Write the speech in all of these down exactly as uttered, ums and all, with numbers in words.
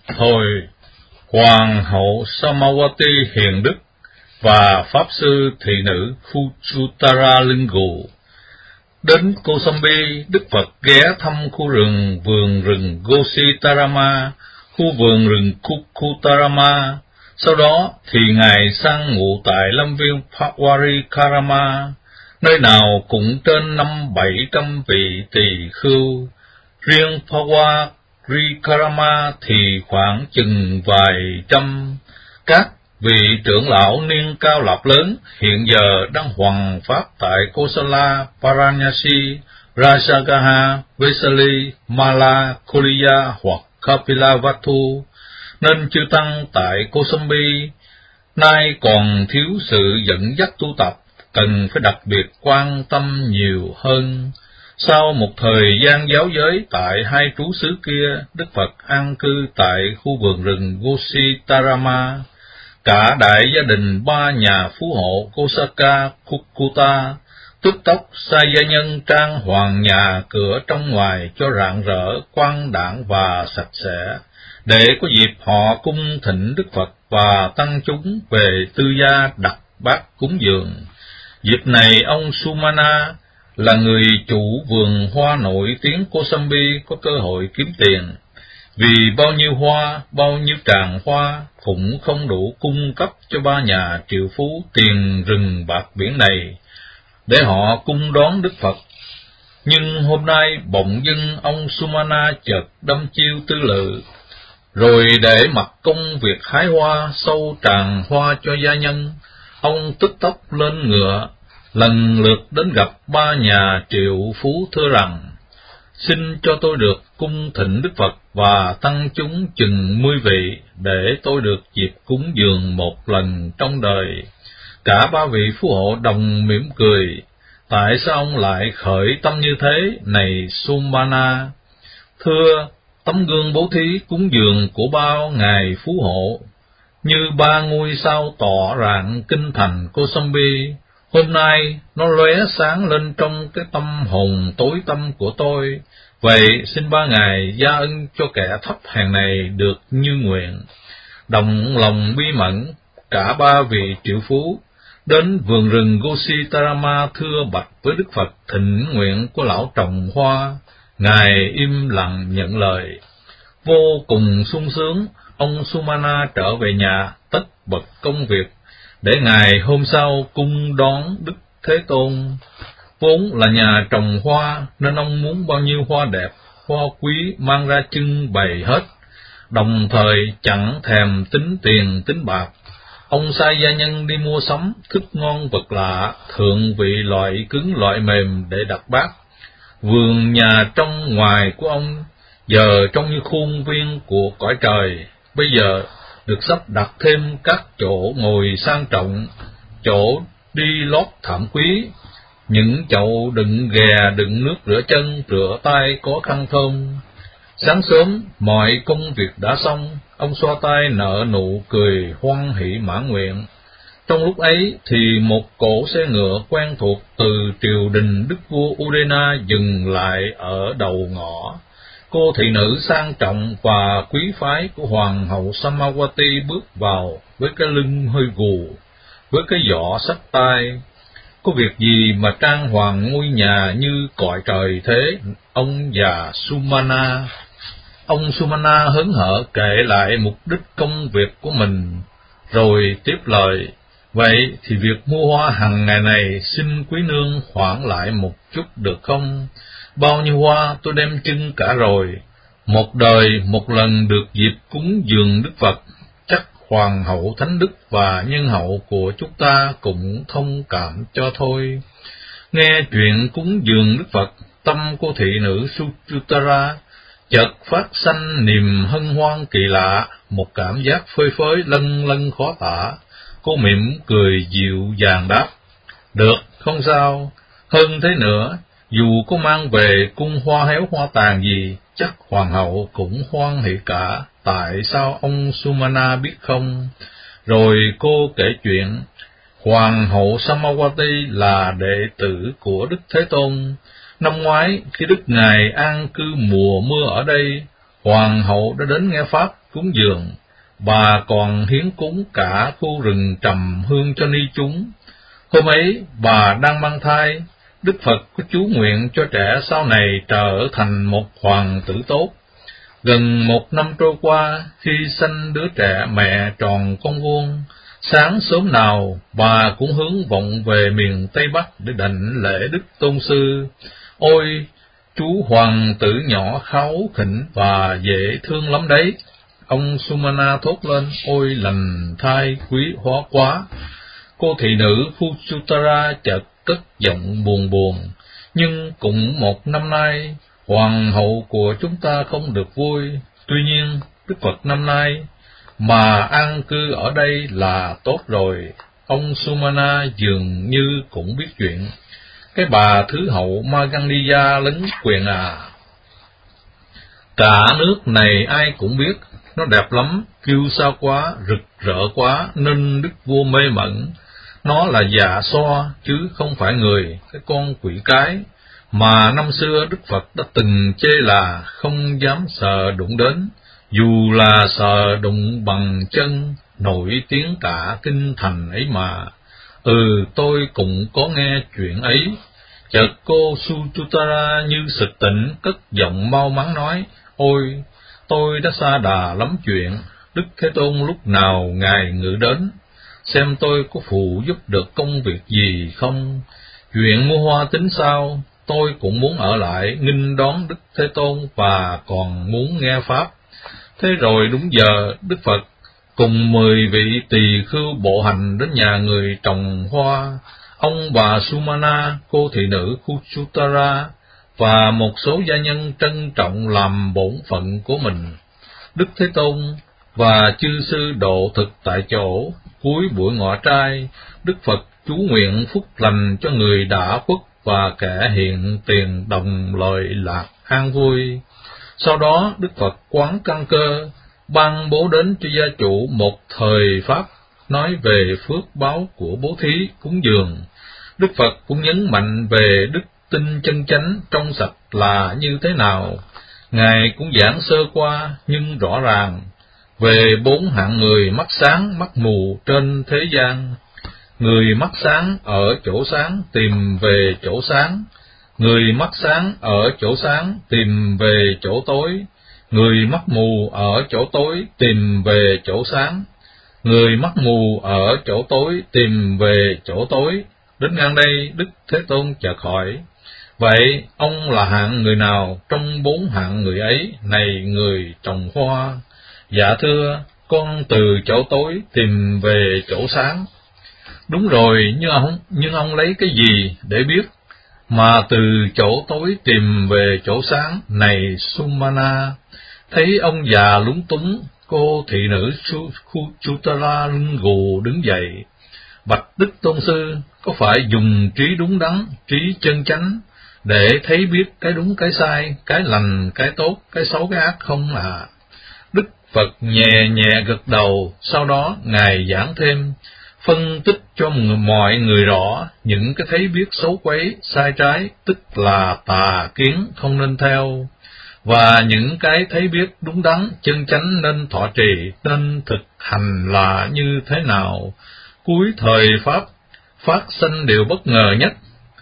Hồi Hoàng hậu Samawati hiền đức và Pháp sư thị nữ Khuchutara Lingu đến Kosambi, Đức Phật ghé thăm khu rừng vườn rừng Gositarama, khu vườn rừng Kukutarama. Sau đó thì Ngài sang ngụ tại lâm viên Pawarikarama, nơi nào cũng trên năm bảy trăm vị tỳ khưu. Riêng Pawarikarama thì khoảng chừng vài trăm. Các vị trưởng lão niên cao lạp lớn hiện giờ đang hoằng pháp tại Kosala, Varanasi, Rajagaha, Vesali, Mala, Koliya hoặc Kapilavatthu, nên chư tăng tại Kosambi nay còn thiếu sự dẫn dắt tu tập, cần phải đặc biệt quan tâm nhiều hơn. Sau một thời gian giáo giới tại hai trú xứ kia, Đức Phật an cư tại khu vườn rừng Gositarama. Cả đại gia đình ba nhà phú hộ Kosaka Kukuta tức tốc sai gia nhân trang hoàng nhà cửa trong ngoài cho rạng rỡ, quang đãng và sạch sẽ, để có dịp họ cung thỉnh Đức Phật và tăng chúng về tư gia đặt bát cúng dường. Dịp này ông Sumana là người chủ vườn hoa nổi tiếng Kosambi có cơ hội kiếm tiền, vì bao nhiêu hoa, bao nhiêu tràng hoa cũng không đủ cung cấp cho ba nhà triệu phú tiền rừng bạc biển này để họ cung đón Đức Phật. Nhưng hôm nay bỗng dưng ông Sumana chợt đâm chiêu tư lự, rồi để mặc công việc hái hoa, sâu tràng hoa cho gia nhân. Ông tức tốc lên ngựa, lần lượt đến gặp ba nhà triệu phú thưa rằng: xin cho tôi được cung thỉnh Đức Phật và tăng chúng chừng mươi vị, để tôi được dịp cúng dường một lần trong đời. Cả ba vị phú hộ đồng mỉm cười. Tại sao ông lại khởi tâm như thế, này Sumana? Thưa, tấm gương bố thí cúng dường của bao ngài phú hộ như ba ngôi sao tỏ rạng kinh thành Kosambi, hôm nay nó lóe sáng lên trong cái tâm hồn tối tăm của tôi. Vậy xin ba ngài gia ân cho kẻ thấp hèn này được như nguyện. Đồng lòng bi mẫn, cả ba vị triệu phú đến vườn rừng Gositarama thưa bạch với Đức Phật thỉnh nguyện của lão trồng hoa. Ngài im lặng nhận lời. Vô cùng sung sướng, ông Sumana trở về nhà tất bật công việc, để ngày hôm sau cung đón Đức Thế Tôn. Vốn là nhà trồng hoa nên ông muốn bao nhiêu hoa đẹp, hoa quý mang ra trưng bày hết, đồng thời chẳng thèm tính tiền tính bạc. Ông sai gia nhân đi mua sắm thức ngon vật lạ, thượng vị loại cứng loại mềm để đặt bát. Vườn nhà trong ngoài của ông giờ trông như khuôn viên của cõi trời, bây giờ được sắp đặt thêm các chỗ ngồi sang trọng, chỗ đi lót thảm quý, những chậu đựng ghè, đựng nước rửa chân, rửa tay có khăn thơm. Sáng sớm, mọi công việc đã xong, ông xoa tay nở nụ cười hoan hỷ mãn nguyện. Trong lúc ấy thì một cỗ xe ngựa quen thuộc từ triều đình đức vua Udena dừng lại ở đầu ngõ. Cô thị nữ sang trọng và quý phái của hoàng hậu Samawati bước vào với cái lưng hơi gù, với cái giỏ xách tay. Có việc gì mà trang hoàng ngôi nhà như cõi trời thế, ông già Sumana? Ông Sumana hớn hở kể lại mục đích công việc của mình, rồi tiếp lời: vậy thì việc mua hoa hàng ngày này xin quý nương hoãn lại một chút được không? Bao nhiêu hoa tôi đem trưng cả rồi, một đời một lần được dịp cúng dường Đức Phật, chắc hoàng hậu thánh đức và nhân hậu của chúng ta cũng thông cảm cho thôi. Nghe chuyện cúng dường Đức Phật, tâm cô thị nữ Suchutara chợt phát sanh niềm hân hoan kỳ lạ, một cảm giác phơi phới lân lân khó tả. Cô mỉm cười dịu dàng đáp: được, không sao. Hơn thế nữa, dù có mang về cung hoa héo hoa tàn gì, chắc hoàng hậu cũng hoan hỷ cả. Tại sao ông Sumana biết không? Rồi cô kể chuyện hoàng hậu Samawati là đệ tử của Đức Thế Tôn. Năm ngoái, khi Đức Ngài an cư mùa mưa ở đây, hoàng hậu đã đến nghe pháp cúng dường. Bà còn hiến cúng cả khu rừng trầm hương cho ni chúng. Hôm ấy, bà đang mang thai, Đức Phật có chú nguyện cho trẻ sau này trở thành một hoàng tử tốt. Gần một năm trôi qua, khi sanh đứa trẻ mẹ tròn con vuông, sáng sớm nào, bà cũng hướng vọng về miền Tây Bắc để đảnh lễ Đức Tôn Sư. Ôi, chú hoàng tử nhỏ kháu khỉnh và dễ thương lắm đấy. Ông Sumana thốt lên, ôi lành thai quý hóa quá. Cô thị nữ Khuchutara chợt cất giọng buồn buồn, nhưng cũng một năm nay, hoàng hậu của chúng ta không được vui. Tuy nhiên, Đức Phật năm nay mà an cư ở đây là tốt rồi. Ông Sumana dường như cũng biết chuyện. Cái bà thứ hậu Magandiya lấn quyền à. Cả nước này ai cũng biết, nó đẹp lắm, kiêu sa quá, rực rỡ quá, nên đức vua mê mẩn. Nó là dạ xoa, chứ không phải người, cái con quỷ cái, mà năm xưa Đức Phật đã từng chê là không dám sờ đụng đến, dù là sờ đụng bằng chân, nổi tiếng cả kinh thành ấy mà. Ừ, tôi cũng có nghe chuyện ấy. Chợt cô Suchutara như sực tỉnh, cất giọng mau mắn nói, ôi, tôi đã xa đà lắm chuyện, Đức Thế Tôn lúc nào Ngài ngự đến, xem tôi có phụ giúp được công việc gì không. Chuyện mua hoa tính sao, tôi cũng muốn ở lại nghinh đón Đức Thế Tôn và còn muốn nghe Pháp. Thế rồi đúng giờ, Đức Phật cùng mười vị tỳ khưu bộ hành đến nhà người trồng hoa. Ông bà Sumana, cô thị nữ Khuchutara và một số gia nhân trân trọng làm bổn phận của mình. Đức Thế Tôn và chư sư độ thực tại chỗ. Cuối buổi ngọ trai, Đức Phật chú nguyện phúc lành cho người đã khuất và kẻ hiện tiền đồng lợi lạc an vui. Sau đó, Đức Phật quán căn cơ, ban bố đến cho gia chủ một thời pháp, nói về phước báo của bố thí, cúng dường. Đức Phật cũng nhấn mạnh về đức tin chân chánh trong sạch là như thế nào. Ngài cũng giảng sơ qua nhưng rõ ràng về bốn hạng người mắt sáng, mắt mù trên thế gian. Người mắt sáng ở chỗ sáng tìm về chỗ sáng, người mắt sáng ở chỗ sáng tìm về chỗ tối, người mắt mù ở chỗ tối tìm về chỗ sáng, người mắt mù ở chỗ tối tìm về chỗ tối. Đến ngang đây, Đức Thế Tôn chợt hỏi, vậy ông là hạng người nào trong bốn hạng người ấy, này người trồng hoa? Dạ thưa, con từ chỗ tối tìm về chỗ sáng. Đúng rồi, nhưng ông, nhưng ông lấy cái gì để biết mà từ chỗ tối tìm về chỗ sáng, này Sumana? Thấy ông già lúng túng, cô thị nữ Khuchutara lưng gù đứng dậy. Bạch Đức Tôn Sư, có phải dùng trí đúng đắn, trí chân chánh để thấy biết cái đúng cái sai, cái lành cái tốt, cái xấu cái ác không à? Đức Phật nhẹ nhẹ gật đầu, sau đó Ngài giảng thêm, phân tích cho mọi người rõ những cái thấy biết xấu quấy, sai trái, tức là tà kiến không nên theo, và những cái thấy biết đúng đắn, chân chánh nên thọ trì, nên thực hành là như thế nào. Cuối thời Pháp, phát sinh điều bất ngờ nhất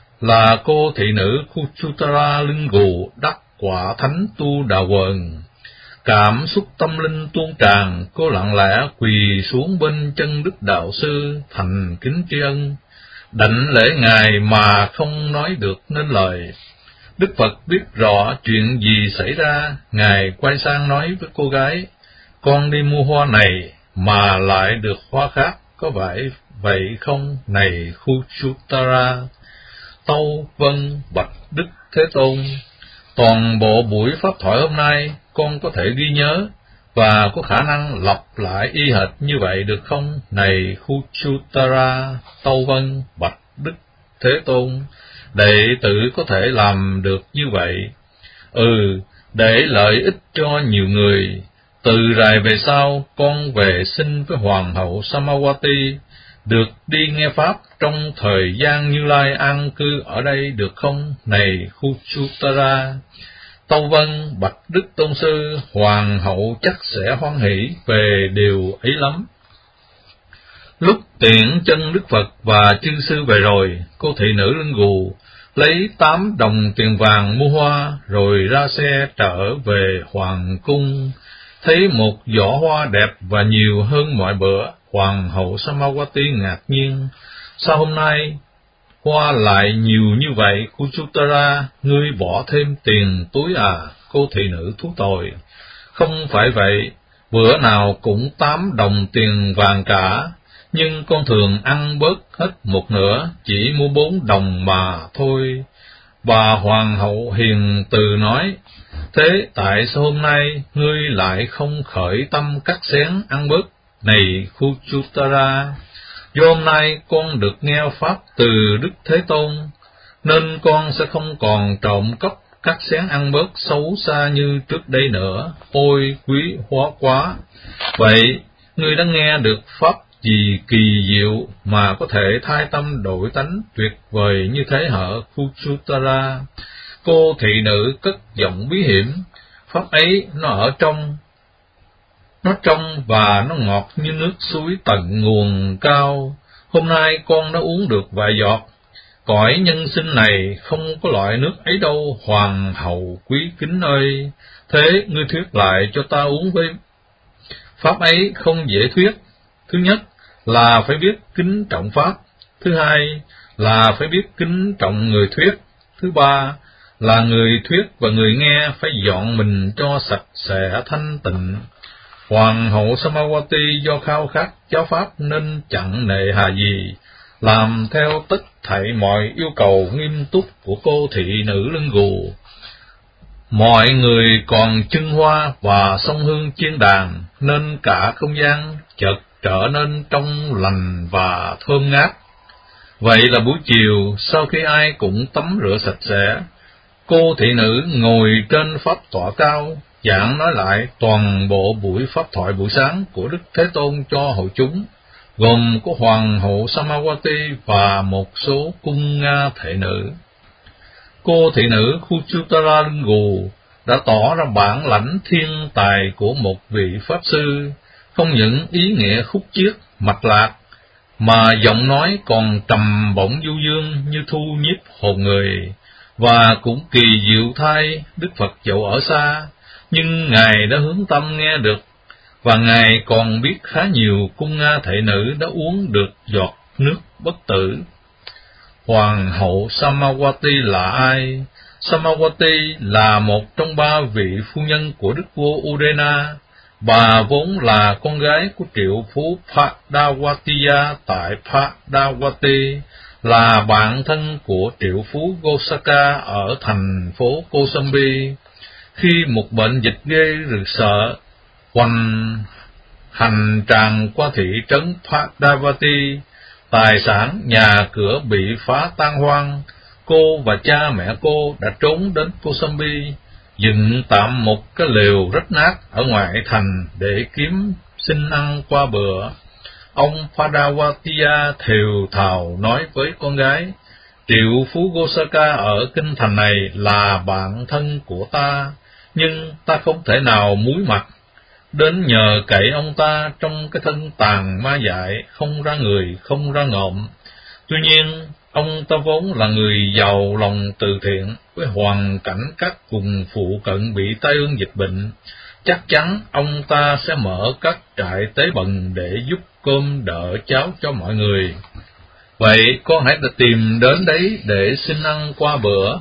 là cô thị nữ Khuchutara lưng gù đắc quả thánh tu đà quần. Cảm xúc tâm linh tuôn tràn, cô lặng lẽ quỳ xuống bên chân Đức Đạo Sư, thành kính tri ân, đảnh lễ Ngài mà không nói được nên lời. Đức Phật biết rõ chuyện gì xảy ra, Ngài quay sang nói với cô gái, con đi mua hoa này mà lại được hoa khác, có vậy vậy không, này Khuchutara? Tâu vâng, bạch Đức Thế Tôn. Toàn bộ buổi pháp thoại hôm nay con có thể ghi nhớ và có khả năng lặp lại y hệt như vậy được không, này Khuchutara? Tâu vâng, bạch Đức Thế Tôn. Đệ tử có thể làm được như vậy. Ừ, để lợi ích cho nhiều người. Từ rày về sau, con về xin với Hoàng hậu Samawati, được đi nghe Pháp trong thời gian Như Lai an cư ở đây được không, này Khuchutara? Tâu vâng, bạch Đức Tôn Sư, hoàng hậu chắc sẽ hoan hỷ về điều ấy lắm. Lúc tiễn chân Đức Phật và chư sư về rồi, cô thị nữ lưng gù lấy tám đồng tiền vàng mua hoa, rồi ra xe trở về hoàng cung. Thấy một giỏ hoa đẹp và nhiều hơn mọi bữa, hoàng hậu Samawati ngạc nhiên. Sao hôm nay hoa lại nhiều như vậy, Kuchutara, ngươi bỏ thêm tiền túi à? Cô thị nữ thú tội. Không phải vậy, bữa nào cũng tám đồng tiền vàng cả, nhưng con thường ăn bớt hết một nửa, chỉ mua bốn đồng mà thôi. Bà hoàng hậu hiền từ nói, thế tại sao hôm nay ngươi lại không khởi tâm cắt xén ăn bớt? Này Kuchutara, do hôm nay con được nghe pháp từ Đức Thế Tôn, nên con sẽ không còn trộm cắp cắt xén ăn bớt xấu xa như trước đây nữa. Ôi quý hóa quá! Vậy ngươi đã nghe được pháp gì kỳ diệu mà có thể thay tâm đổi tánh tuyệt vời như thế hả Kuchutara? Cô thị nữ cất giọng bí hiểm, pháp ấy nó ở trong, nó trong và nó ngọt như nước suối tận nguồn cao. Hôm nay con đã uống được vài giọt. Cõi nhân sinh này không có loại nước ấy đâu, hoàng hậu quý kính ơi. Thế ngươi thuyết lại cho ta uống với. Pháp ấy không dễ thuyết. Thứ nhất là phải biết kính trọng pháp. Thứ hai là phải biết kính trọng người thuyết. Thứ ba là người thuyết và người nghe phải dọn mình cho sạch sẽ thanh tịnh. Hoàng hậu Samawati do khao khát giáo pháp nên chẳng nề hà gì, làm theo tất thảy mọi yêu cầu nghiêm túc của cô thị nữ lưng gù. Mọi người còn trưng hoa và sông hương chiên đàn, nên cả không gian chợt trở nên trong lành và thơm ngát. Vậy là buổi chiều, sau khi ai cũng tắm rửa sạch sẽ, cô thị nữ ngồi trên pháp tọa cao, giảng nói lại toàn bộ buổi pháp thoại buổi sáng của Đức Thế Tôn cho hội chúng, gồm có hoàng hậu Samawati và một số cung nga thể nữ. Cô thị nữ Kuchutara Lưng Gù đã tỏ ra bản lãnh thiên tài của một vị pháp sư, không những ý nghĩa khúc chiết, mạch lạc, mà giọng nói còn trầm bổng du dương như thu nhiếp hồn người, và cũng kỳ diệu thay Đức Phật dẫu ở xa, nhưng Ngài đã hướng tâm nghe được, và Ngài còn biết khá nhiều cung nga thể nữ đã uống được giọt nước bất tử. Hoàng hậu Samawati là ai? Samawati là một trong ba vị phu nhân của Đức vua Udena. Bà vốn là con gái của triệu phú Padawatiya tại Padawati, là bạn thân của triệu phú Gosaka ở thành phố Kosambi. Khi một bệnh dịch ghê rợn sợ hoành hành tràn qua thị trấn Padavati, tài sản nhà cửa bị phá tan hoang, cô và cha mẹ cô đã trốn đến Kosambi, dựng tạm một cái lều rách nát ở ngoại thành để kiếm xin ăn qua bữa. Ông Padawatiya thều thào nói với con gái, triệu phú Gosaka ở kinh thành này là bạn thân của ta, nhưng ta không thể nào muối mặt đến nhờ cậy ông ta trong cái thân tàn ma dại, không ra người không ra ngộm. Tuy nhiên ông ta vốn là người giàu lòng từ thiện, với hoàn cảnh các vùng phụ cận bị tai ương dịch bệnh, chắc chắn ông ta sẽ mở các trại tế bần để giúp cơm đỡ cháo cho mọi người. Vậy con hãy tìm đến đấy để xin ăn qua bữa.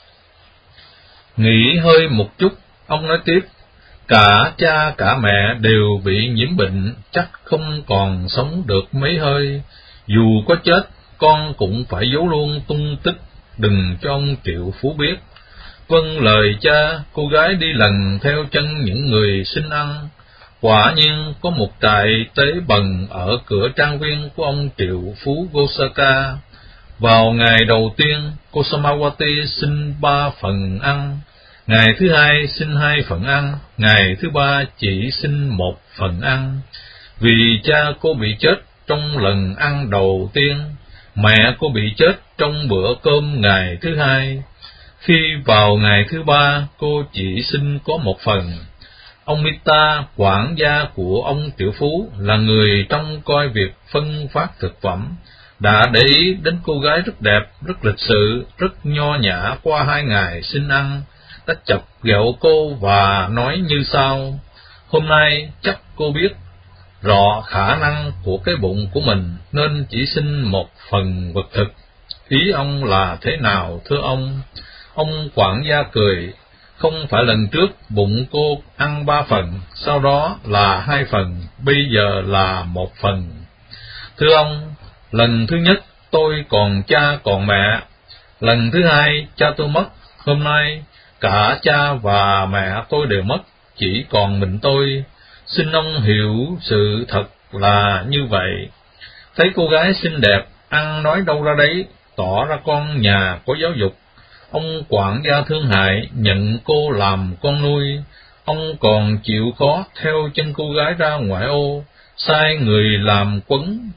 Nghỉ hơi một chút, ông nói tiếp, cả cha cả mẹ đều bị nhiễm bệnh, chắc không còn sống được mấy hơi. Dù có chết, con cũng phải giấu luôn tung tích, đừng cho ông triệu phú biết. Vâng lời cha, cô gái đi lần theo chân những người xin ăn. Quả nhiên có một trại tế bần ở cửa trang viên của ông triệu phú Gosaka. Vào ngày đầu tiên, cô Samawati xin ba phần ăn, ngày thứ hai xin hai phần ăn, ngày thứ ba chỉ xin một phần ăn. Vì cha cô bị chết trong lần ăn đầu tiên, mẹ cô bị chết trong bữa cơm ngày thứ hai. Khi vào ngày thứ ba, cô chỉ xin có một phần. Ông Mita, quản gia của ông triệu phú, là người trông coi việc phân phát thực phẩm, đã để ý đến cô gái rất đẹp, rất lịch sự, rất nho nhã qua hai ngày xin ăn, đã chọc ghẹo cô và nói như sau: hôm nay chắc cô biết rõ khả năng của cái bụng của mình, nên chỉ xin một phần vật thực. Ý ông là thế nào thưa ông? Ông quản gia cười: không phải lần trước bụng cô ăn ba phần, sau đó là hai phần, bây giờ là một phần. Thưa ông, lần thứ nhất tôi còn cha còn mẹ, lần thứ hai cha tôi mất, hôm nay cả cha và mẹ tôi đều mất, chỉ còn mình tôi. Xin ông hiểu sự thật là như vậy. Thấy cô gái xinh đẹp, ăn nói đâu ra đấy, tỏ ra con nhà có giáo dục. Ông quản gia thương hại, nhận cô làm con nuôi. Ông còn chịu khó theo chân cô gái ra ngoại ô, sai người làm quấn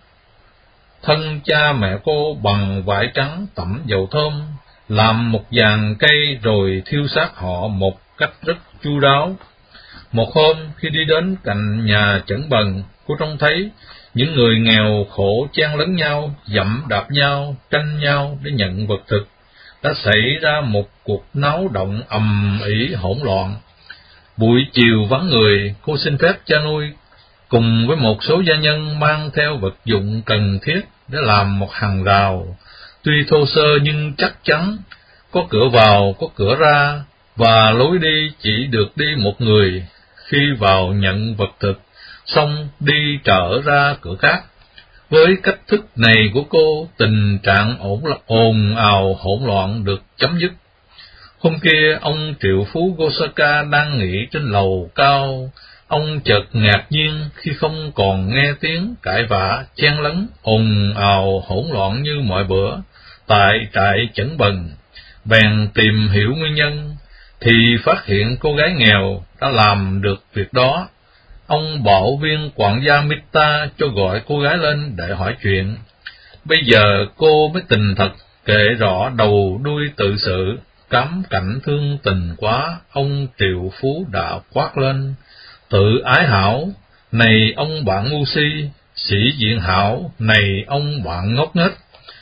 thân cha mẹ cô bằng vải trắng tẩm dầu thơm, làm một dàn cây rồi thiêu xác họ một cách rất chu đáo. Một hôm, khi đi đến cạnh nhà Chẩn Bần, cô trông thấy những người nghèo khổ chen lấn nhau, dẫm đạp nhau, tranh nhau để nhận vật thực. Đã xảy ra một cuộc náo động ầm ĩ hỗn loạn. Buổi chiều vắng người, cô xin phép cha nuôi cùng với một số gia nhân mang theo vật dụng cần thiết để làm một hàng rào, tuy thô sơ nhưng chắc chắn, có cửa vào, có cửa ra, và lối đi chỉ được đi một người. Khi vào nhận vật thực, xong đi trở ra cửa khác. Với cách thức này của cô, tình trạng ổn ồn ào hỗn loạn được chấm dứt. Hôm kia, ông triệu phú Gosaka đang nghỉ trên lầu cao. Ông chợt ngạc nhiên khi không còn nghe tiếng cãi vã, chen lấn, ồn ào hỗn loạn như mọi bữa tại trại Chẩn Bần. Bèn tìm hiểu nguyên nhân, thì phát hiện cô gái nghèo đã làm được việc đó. Ông bảo viên quản gia Mita cho gọi cô gái lên để hỏi chuyện. Bây giờ cô mới tình thật kể rõ đầu đuôi tự sự. Cám cảnh thương tình quá, ông triệu phú đã quát lên: tự ái hảo, này ông bạn ngu si; sĩ diện hảo, này ông bạn ngốc nghếch.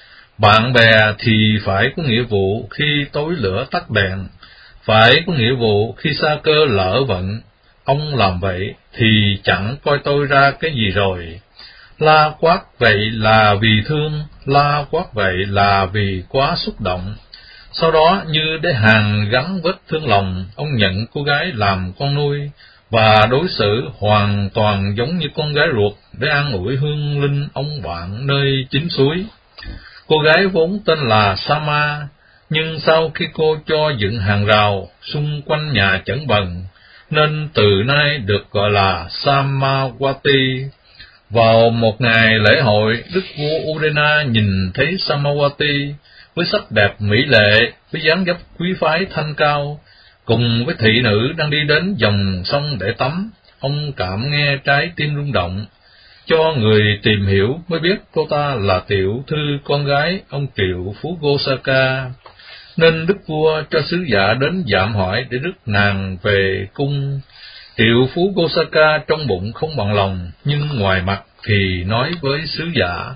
Bạn bè thì phải có nghĩa vụ khi tối lửa tắt đèn, phải có nghĩa vụ khi sa cơ lỡ vận. Ông làm vậy thì chẳng coi tôi ra cái gì rồi. La quát vậy là vì thương, la quát vậy là vì quá xúc động. Sau đó, như để hàn gắn vết thương lòng, ông nhận cô gái làm con nuôi và đối xử hoàn toàn giống như con gái ruột để an ủi hương linh ông bạn nơi chính suối. Cô gái vốn tên là Sama, nhưng sau khi cô cho dựng hàng rào xung quanh nhà Chẩn Bần, nên từ nay được gọi là Samawati. Vào một ngày lễ hội, đức vua Udena nhìn thấy Samawati với sắc đẹp mỹ lệ, với dáng dấp quý phái thanh cao, cùng với thị nữ đang đi đến dòng sông để tắm. Ông cảm nghe trái tim rung động. Cho người tìm hiểu mới biết cô ta là tiểu thư con gái ông triệu phú Gosaka, nên đức vua cho sứ giả đến dạm hỏi để rước nàng về cung. Triệu phú Gosaka trong bụng không bằng lòng, nhưng ngoài mặt thì nói với sứ giả: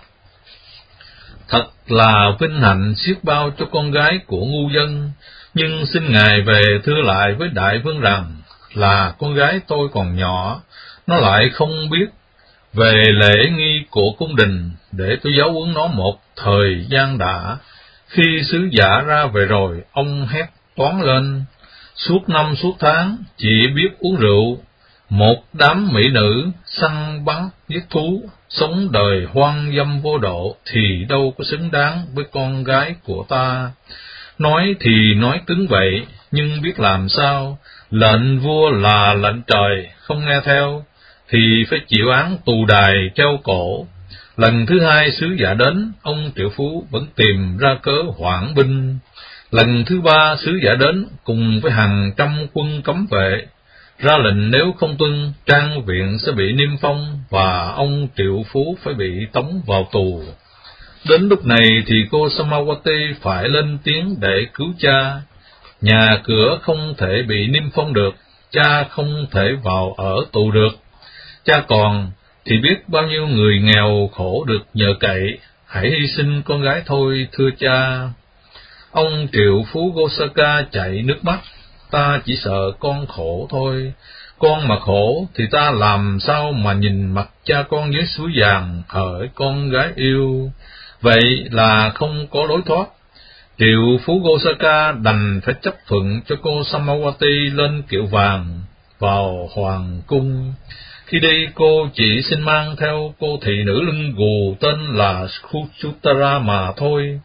thật là vinh hạnh xiết bao cho con gái của ngu dân, nhưng xin ngài về thưa lại với đại vương rằng là con gái tôi còn nhỏ, nó lại không biết về lễ nghi của cung đình, để tôi giáo huấn nó một thời gian đã. Khi sứ giả ra về rồi, ông hét toáng lên: suốt năm suốt tháng chỉ biết uống rượu, một đám mỹ nữ săn bắn giết thú, sống đời hoang dâm vô độ, thì đâu có xứng đáng với con gái của ta. Nói thì nói cứng vậy, nhưng biết làm sao, lệnh vua là lệnh trời, không nghe theo thì phải chịu án tù đài treo cổ. Lần thứ hai sứ giả đến, ông triệu phú vẫn tìm ra cớ hoãn binh. Lần thứ ba sứ giả đến cùng với hàng trăm quân cấm vệ, ra lệnh nếu không tuân, trang viện sẽ bị niêm phong và ông triệu phú phải bị tống vào tù. Đến lúc này thì cô Samawati phải lên tiếng để cứu cha, nhà cửa không thể bị niêm phong được, cha không thể vào ở tù được. Cha còn thì biết bao nhiêu người nghèo khổ được nhờ cậy, hãy hy sinh con gái thôi thưa cha. Ông triệu phú Gosaka chảy nước mắt, ta chỉ sợ con khổ thôi, con mà khổ thì ta làm sao mà nhìn mặt cha con dưới suối vàng hỡi con gái yêu. Vậy là không có lối thoát. Triệu phú Gosaka đành phải chấp thuận cho cô Samawati lên kiệu vàng vào hoàng cung. Khi đi, cô chỉ xin mang theo cô thị nữ lưng gù tên là Khuchutara mà thôi.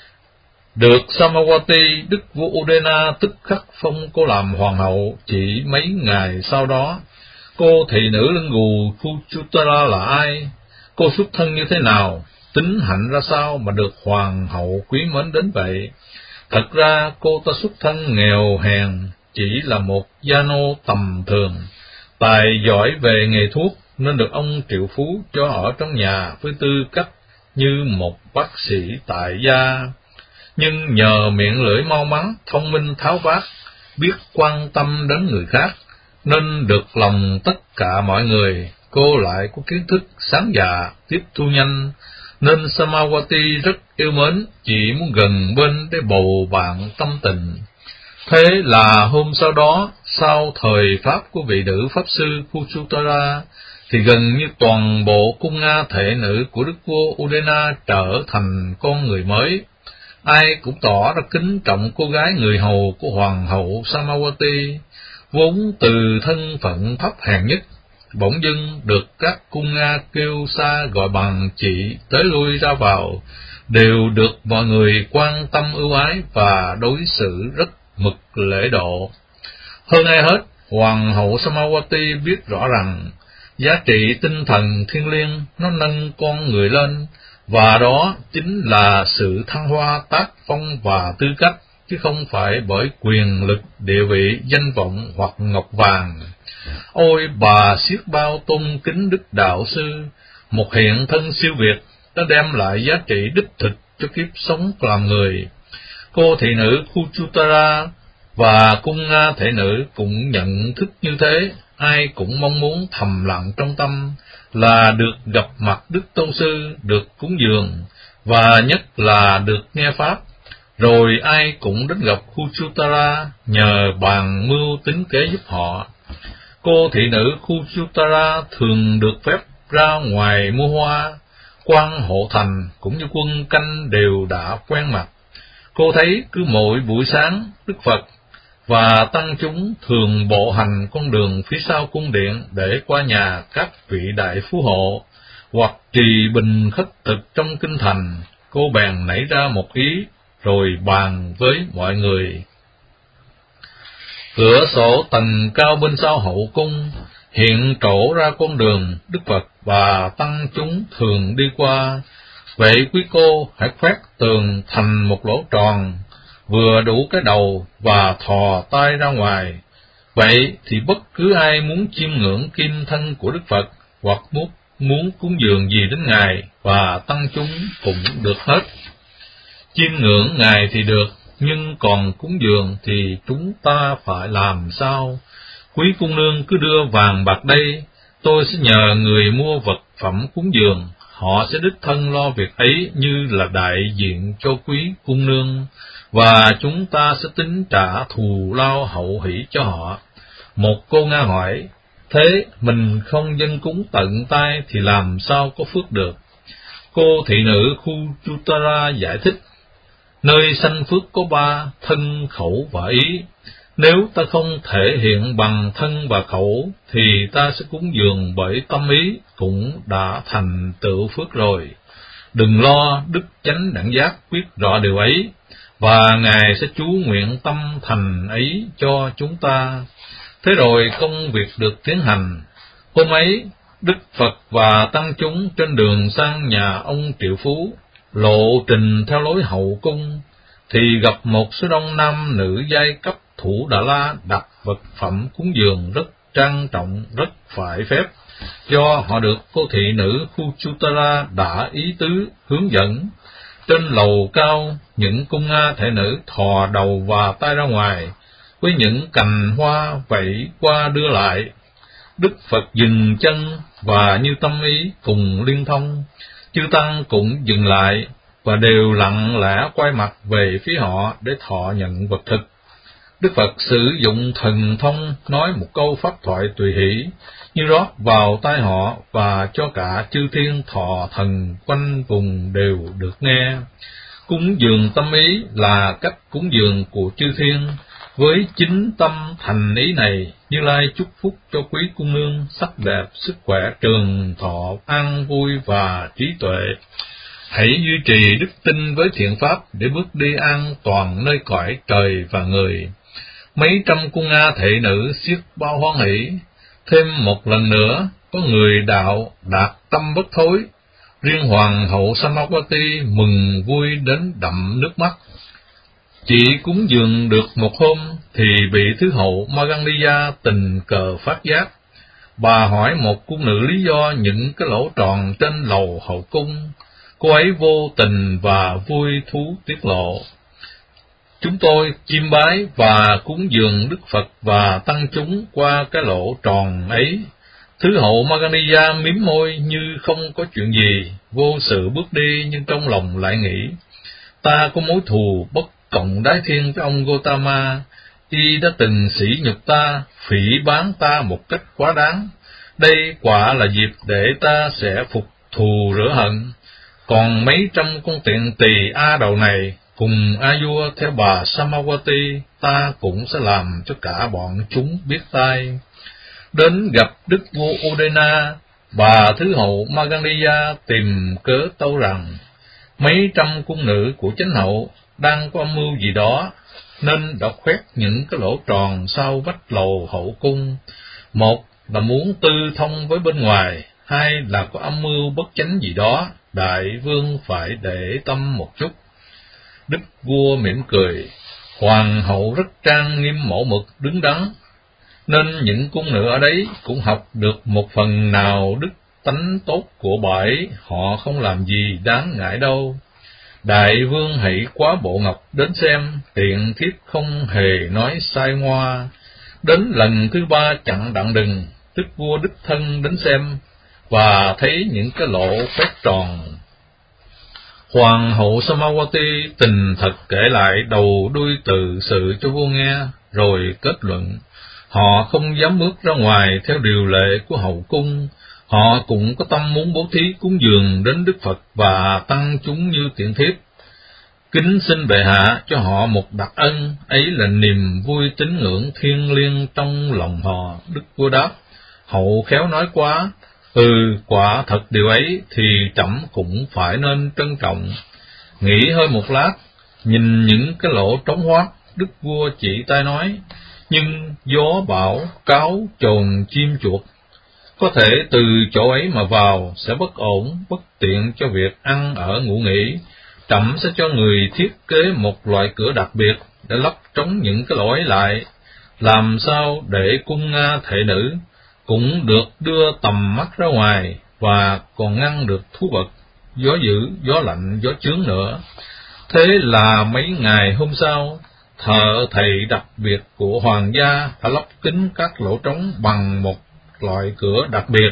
Được Samawati, đức vua Udena tức khắc phong cô làm hoàng hậu. Chỉ mấy ngày sau đó, cô thị nữ lưng gù Khuchutara là ai? Cô xuất thân như thế nào? Tính hạnh ra sao mà được hoàng hậu quý mến đến vậy? Thật ra cô ta xuất thân nghèo hèn, chỉ là một gia nô tầm thường. Tài giỏi về nghề thuốc nên được ông triệu phú cho ở trong nhà với tư cách như một bác sĩ tại gia. Nhưng nhờ miệng lưỡi mau mắn, thông minh tháo vát, biết quan tâm đến người khác, nên được lòng tất cả mọi người. Cô lại có kiến thức sáng dạ, tiếp thu nhanh, nên Samawati rất yêu mến, chỉ muốn gần bên để bầu bạn tâm tình. Thế là hôm sau đó, sau thời pháp của vị nữ pháp sư Khuchutara, thì gần như toàn bộ cung Nga thể nữ của đức vua Udena trở thành con người mới. Ai cũng tỏ ra kính trọng cô gái người hầu của hoàng hậu Samawati, vốn từ thân phận thấp hèn nhất, bỗng dưng được các cung Nga kêu xa gọi bằng chị, tới lui ra vào, đều được mọi người quan tâm ưu ái và đối xử rất mực lễ độ. Hơn ai hết, hoàng hậu Samawati biết rõ rằng giá trị tinh thần thiêng liêng nó nâng con người lên, và đó chính là sự thăng hoa tác phong và tư cách, chứ không phải bởi quyền lực, địa vị, danh vọng hoặc ngọc vàng. Ôi bà siết bao tôn kính đức đạo sư, một hiện thân siêu việt, đã đem lại giá trị đích thực cho kiếp sống làm người. Cô thị nữ Khuchutara và cung Nga thể nữ cũng nhận thức như thế. Ai cũng mong muốn thầm lặng trong tâm là được gặp mặt đức tôn sư, được cúng dường, và nhất là được nghe pháp. Rồi ai cũng đến gặp Khuchutara nhờ bàn mưu tính kế giúp họ. Cô thị nữ Khuchutara thường được phép ra ngoài mua hoa, quan hộ thành cũng như quân canh đều đã quen mặt. Cô thấy cứ mỗi buổi sáng, Đức Phật và tăng chúng thường bộ hành con đường phía sau cung điện để qua nhà các vị đại phú hộ, hoặc trì bình khất thực trong kinh thành. Cô bèn nảy ra một ý, rồi bàn với mọi người. Cửa sổ tầng cao bên sau hậu cung hiện trổ ra con đường Đức Phật và tăng chúng thường đi qua. Vậy quý cô hãy khoét tường thành một lỗ tròn, vừa đủ cái đầu và thò tay ra ngoài. Vậy thì bất cứ ai muốn chiêm ngưỡng kim thân của Đức Phật, hoặc muốn, muốn cúng dường gì đến Ngài và tăng chúng cũng được hết. Chiêm ngưỡng Ngài thì được, nhưng còn cúng dường thì chúng ta phải làm sao? Quý cung nương cứ đưa vàng bạc đây, tôi sẽ nhờ người mua vật phẩm cúng dường, họ sẽ đích thân lo việc ấy như là đại diện cho quý cung nương, và chúng ta sẽ tính trả thù lao hậu hỷ cho họ. Một cô Nga hỏi, thế mình không dâng cúng tận tay thì làm sao có phước được? Cô thị nữ Khuchutara giải thích, nơi sanh phước có ba, thân, khẩu và ý. Nếu ta không thể hiện bằng thân và khẩu, thì ta sẽ cúng dường bởi tâm ý, cũng đã thành tựu phước rồi. Đừng lo, Đức Chánh Đẳng Giác biết rõ điều ấy, và Ngài sẽ chú nguyện tâm thành ấy cho chúng ta. Thế rồi công việc được tiến hành. Hôm ấy, Đức Phật và tăng chúng trên đường sang nhà ông triệu phú, lộ trình theo lối hậu cung, thì gặp một số đông nam nữ giai cấp thủ Đà La đặt vật phẩm cúng dường rất trang trọng, rất phải phép, do họ được cô thị nữ Khuchutara đã ý tứ hướng dẫn. Trên lầu cao, những cung Nga thể nữ thò đầu và tay ra ngoài, với những cành hoa vẫy qua đưa lại. Đức Phật dừng chân và như tâm ý cùng liên thông, chư tăng cũng dừng lại và đều lặng lẽ quay mặt về phía họ để thọ nhận vật thực. Đức Phật sử dụng thần thông nói một câu pháp thoại tùy hỷ, như rót vào tai họ và cho cả chư thiên thọ thần quanh vùng đều được nghe. Cúng dường tâm ý là cách cúng dường của chư thiên. Với chính tâm thành ý này, Như Lai chúc phúc cho quý cung nương sắc đẹp, sức khỏe, trường thọ, an vui và trí tuệ. Hãy duy trì đức tin với thiện pháp để bước đi an toàn nơi cõi trời và người. Mấy trăm cung Nga thệ nữ xiết bao hoan hỷ. Thêm một lần nữa, có người đạo đạt tâm bất thối. Riêng Hoàng hậu Samawati mừng vui đến đậm nước mắt. Chỉ cúng dường được một hôm thì bị thứ hậu Magandiya tình cờ phát giác. Bà hỏi một cung nữ lý do những cái lỗ tròn trên lầu hậu cung. Cô ấy vô tình và vui thú tiết lộ: chúng tôi chiêm bái và cúng dường Đức Phật và tăng chúng qua cái lỗ tròn ấy. Thứ hậu Magandiya mím môi như không có chuyện gì, vô sự bước đi, nhưng trong lòng lại nghĩ: ta có mối thù bất cộng đái thiên với ông Gotama. Y đã từng sỉ nhục ta, phỉ báng ta một cách quá đáng. Đây quả là dịp để ta sẽ phục thù rửa hận. Còn mấy trăm con tiện tỳ A đầu này cùng A vua theo bà Samawati, ta cũng sẽ làm cho cả bọn chúng biết tai. Đến gặp đức vua Udena, bà thứ hậu Magandiya tìm cớ tâu rằng mấy trăm cung nữ của chánh hậu đang có âm mưu gì đó, nên đã khoét những cái lỗ tròn sau vách lầu hậu cung. Một là muốn tư thông với bên ngoài, hai là có âm mưu bất chánh gì đó, đại vương phải để tâm một chút. Đức vua mỉm cười: hoàng hậu rất trang nghiêm mẫu mực đứng đắn, nên những cung nữ ở đấy cũng học được một phần nào đức tánh tốt của bà ấy, họ không làm gì đáng ngại đâu. Đại vương hãy quá bộ ngọc đến xem, tiện thiếp không hề nói sai ngoa. Đến lần thứ ba chặn đặng đừng, đức vua đích thân đến xem và thấy những cái lỗ khoét tròn. Hoàng hậu Samawati tình thật kể lại đầu đuôi từ sự cho vua nghe, rồi kết luận: họ không dám bước ra ngoài theo điều lệ của hậu cung. Họ cũng có tâm muốn bố thí cúng dường đến Đức Phật và tăng chúng như tiện thiếp. Kính xin bệ hạ cho họ một đặc ân, ấy là niềm vui tín ngưỡng thiêng liêng trong lòng họ. Đức vua đáp: hậu khéo nói quá. Ừ, quả thật điều ấy thì trẫm cũng phải nên trân trọng. Nghĩ hơi một lát, nhìn những cái lỗ trống hoác, đức vua chỉ tay nói: nhưng gió bão cáo chồn chim chuột, có thể từ chỗ ấy mà vào sẽ bất ổn, bất tiện cho việc ăn ở ngủ nghỉ. Trẫm sẽ cho người thiết kế một loại cửa đặc biệt để lấp trống những cái lỗ ấy lại, làm sao để cung Nga thệ nữ cũng được đưa tầm mắt ra ngoài, và còn ngăn được thú vật, gió dữ, gió lạnh, gió chướng nữa. Thế là mấy ngày hôm sau, thợ thầy đặc biệt của hoàng gia đã lắp kín các lỗ trống bằng một loại cửa đặc biệt.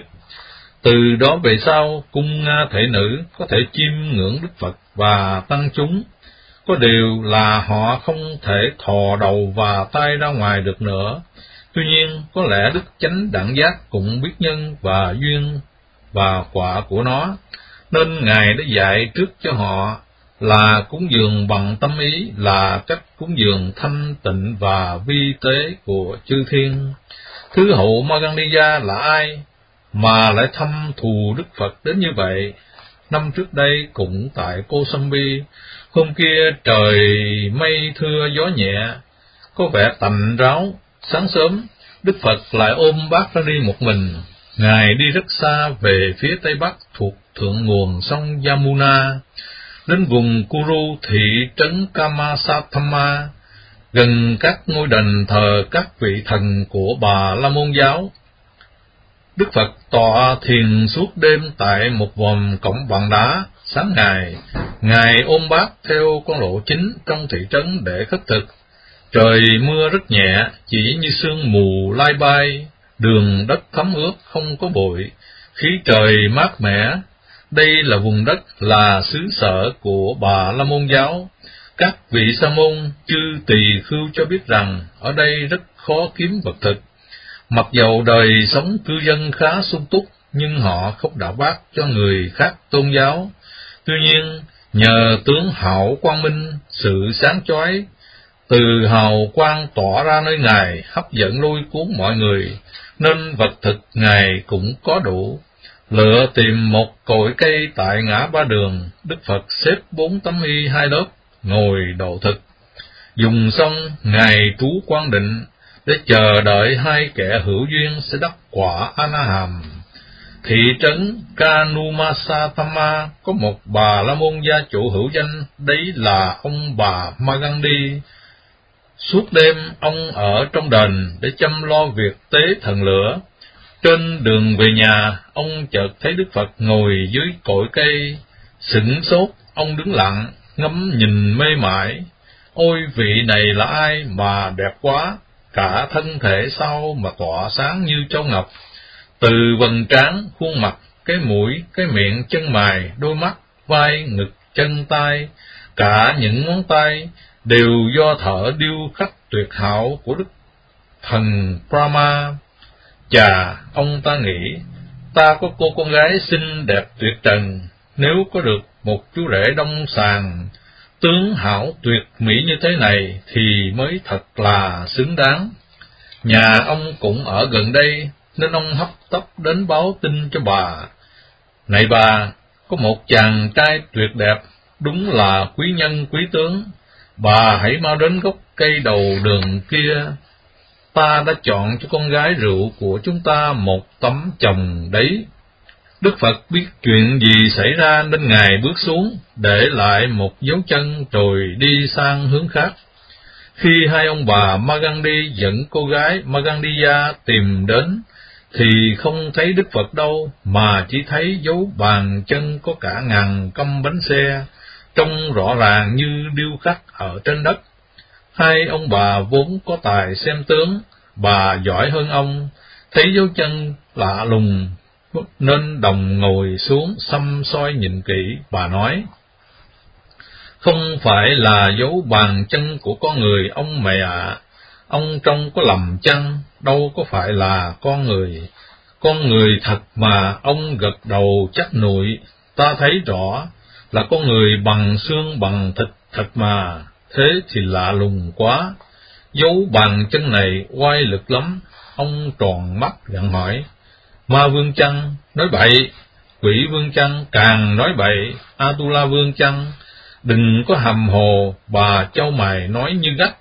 Từ đó về sau, cung Nga thể nữ có thể chiêm ngưỡng Đức Phật và tăng chúng. Có điều là họ không thể thò đầu và tay ra ngoài được nữa. Tuy nhiên, có lẽ Đức Chánh Đẳng Giác cũng biết nhân và duyên và quả của nó, nên Ngài đã dạy trước cho họ là cúng dường bằng tâm ý là cách cúng dường thanh tịnh và vi tế của chư thiên. Thứ hậu Magandiya là ai mà lại thăm thù Đức Phật đến như vậy? Năm trước đây cũng tại Kosambi, hôm kia trời mây thưa gió nhẹ, có vẻ tạnh ráo. Sáng sớm, Đức Phật lại ôm bát ra đi một mình. Ngài đi rất xa về phía tây bắc thuộc thượng nguồn sông Yamuna, đến vùng Kuru, thị trấn Kamasathama, gần các ngôi đền thờ các vị thần của Bà La Môn giáo. Đức Phật tọa thiền suốt đêm tại một vòm cổng bằng đá, sáng ngày, Ngài ôm bát theo con lộ chính trong thị trấn để khất thực. Trời mưa rất nhẹ, chỉ như sương mù lai bay, đường đất thấm ướt không có bụi, khí trời mát mẻ. Đây là vùng đất là xứ sở của Bà La Môn giáo. Các vị sa môn chư tỳ khưu cho biết rằng ở đây rất khó kiếm vật thực. Mặc dầu đời sống cư dân khá sung túc, nhưng họ không đạo bác cho người khác tôn giáo. Tuy nhiên, nhờ tướng hảo quang minh, sự sáng chói từ hào quang tỏa ra nơi Ngài hấp dẫn lôi cuốn mọi người, nên vật thực Ngài cũng có đủ. Lựa tìm một cội cây tại ngã ba đường, Đức Phật xếp bốn tấm y hai lớp, ngồi độ thực. Dùng xong, Ngài trú quan định, để chờ đợi hai kẻ hữu duyên sẽ đắc quả A-na-hàm. Thị trấn Kanumasatama có một bà la môn gia chủ hữu danh, đấy là ông bà Magandi. Suốt đêm ông ở trong đền để chăm lo việc tế thần lửa. Trên đường về nhà, ông chợt thấy Đức Phật ngồi dưới cội cây. Sửng sốt, ông đứng lặng, ngắm nhìn mê mải. Ôi, vị này là ai mà đẹp quá, cả thân thể sao mà tỏa sáng như châu ngọc. Từ vầng trán, khuôn mặt, cái mũi, cái miệng, chân mày, đôi mắt, vai, ngực, chân tay, cả những ngón tay đều do thợ điêu khắc tuyệt hảo của Đức Thần Brahma. Chà, ông ta nghĩ, ta có cô con gái xinh đẹp tuyệt trần, nếu có được một chú rể đông sàn, tướng hảo tuyệt mỹ như thế này thì mới thật là xứng đáng. Nhà ông cũng ở gần đây, nên ông hấp tấp đến báo tin cho bà. Này bà, có một chàng trai tuyệt đẹp, đúng là quý nhân quý tướng. Bà hãy mau đến gốc cây đầu đường kia. Ta đã chọn cho con gái rượu của chúng ta một tấm chồng đấy. Đức Phật biết chuyện gì xảy ra nên Ngài bước xuống, để lại một dấu chân rồi đi sang hướng khác. Khi hai ông bà Magandi dẫn cô gái Magandiya tìm đến, thì không thấy Đức Phật đâu, mà chỉ thấy dấu bàn chân có cả ngàn căm bánh xe, trông rõ ràng như điêu khắc ở trên đất. Hai ông bà vốn có tài xem tướng, bà giỏi hơn ông, thấy dấu chân lạ lùng, nên đồng ngồi xuống xăm soi nhìn kỹ. Bà nói, không phải là dấu bàn chân của con người ông mẹ ạ, ông trông có lầm chăng, đâu có phải là con người. Con người thật mà. Ông gật đầu chắc nụi, ta thấy rõ là con người bằng xương bằng thịt thật mà, thế thì lạ lùng quá. Dấu bàn chân này oai lực lắm. Ông tròn mắt gặng hỏi, Ma vương chăng? Nói bậy. Quỷ vương chăng? Càng nói bậy. Atula vương chăng? Đừng có hầm hồ. Bà châu mày nói như gắt.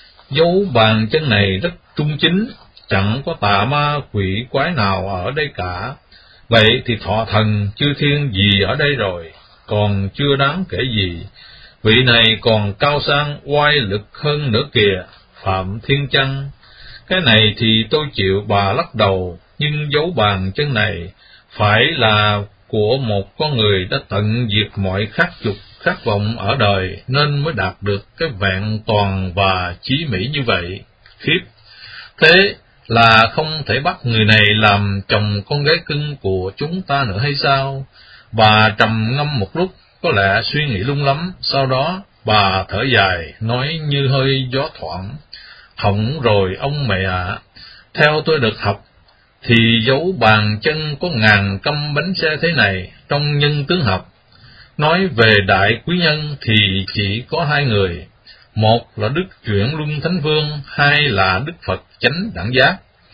Dấu bàn chân này rất trung chính, chẳng có tà ma quỷ quái nào ở đây cả. Vậy thì thọ thần chư thiên gì ở đây rồi, còn chưa đáng kể gì. Vị này còn cao sang oai lực hơn nữa kìa, Phạm Thiên Chăng. Cái này thì tôi chịu. Bà lắc đầu, nhưng dấu bàn chân này phải là của một con người đã tận diệt mọi khát dục, khát vọng ở đời, nên mới đạt được cái vẹn toàn và chí mỹ như vậy. Khiếp! Thế là không thể bắt người này làm chồng con gái cưng của chúng ta nữa hay sao? Bà trầm ngâm một lúc, có lẽ suy nghĩ lung lắm, sau đó bà thở dài, nói như hơi gió thoảng, hỏng rồi ông mẹ ạ. Theo tôi được học, thì dấu bàn chân có ngàn căm bánh xe thế này trong nhân tướng học. Nói về đại quý nhân thì chỉ có hai người, một là Đức Chuyển Luân Thánh Vương, hai là Đức Phật Chánh Đẳng Giác.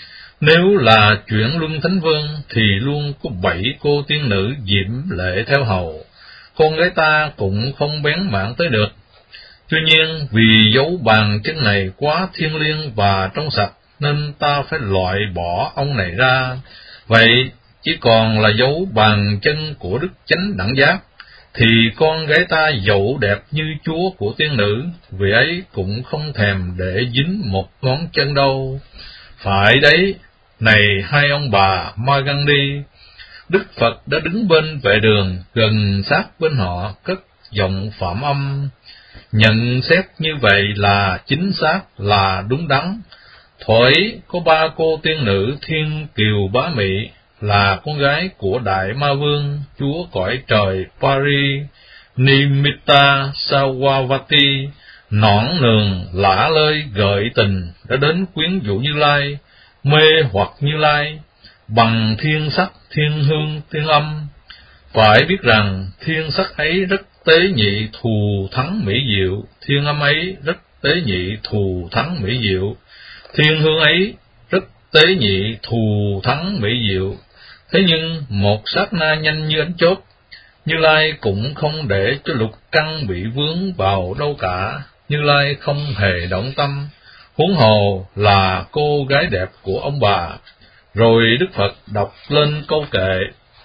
Nếu là Chuyển Luân Thánh Vương thì luôn có bảy cô tiên nữ diễm lệ theo hầu, con gái ta cũng không bén mảng tới được. Tuy nhiên vì dấu bàn chân này quá thiêng liêng và trong sạch, nên ta phải loại bỏ ông này ra. Vậy chỉ còn là dấu bàn chân của Đức Chánh Đẳng Giác, thì con gái ta dẫu đẹp như chúa của tiên nữ, vị ấy cũng không thèm để dính một ngón chân đâu. Phải đấy, này hai ông bà Magandi, Đức Phật đã đứng bên vệ đường, gần sát bên họ, cất giọng phạm âm. Nhận xét như vậy là chính xác, là đúng đắn. Thuở có ba cô tiên nữ Thiên Kiều Bá Mị, là con gái của Đại Ma Vương, chúa cõi trời Pari, Nimitta Sawavati, nõn nường lả lơi gợi tình, đã đến quyến rũ Như Lai, mê hoặc Như Lai, bằng thiên sắc, thiên hương, thiên âm. Phải biết rằng thiên sắc ấy rất tế nhị, thù thắng mỹ diệu, thiên âm ấy rất tế nhị, thù thắng mỹ diệu, thiên hương ấy rất tế nhị, thù thắng mỹ diệu. Thế nhưng một sát na nhanh như ánh chớp, Như Lai cũng không để cho lục căn bị vướng vào đâu cả. Như Lai không hề động tâm, huống hồ là cô gái đẹp của ông bà. Rồi Đức Phật đọc lên câu kệ: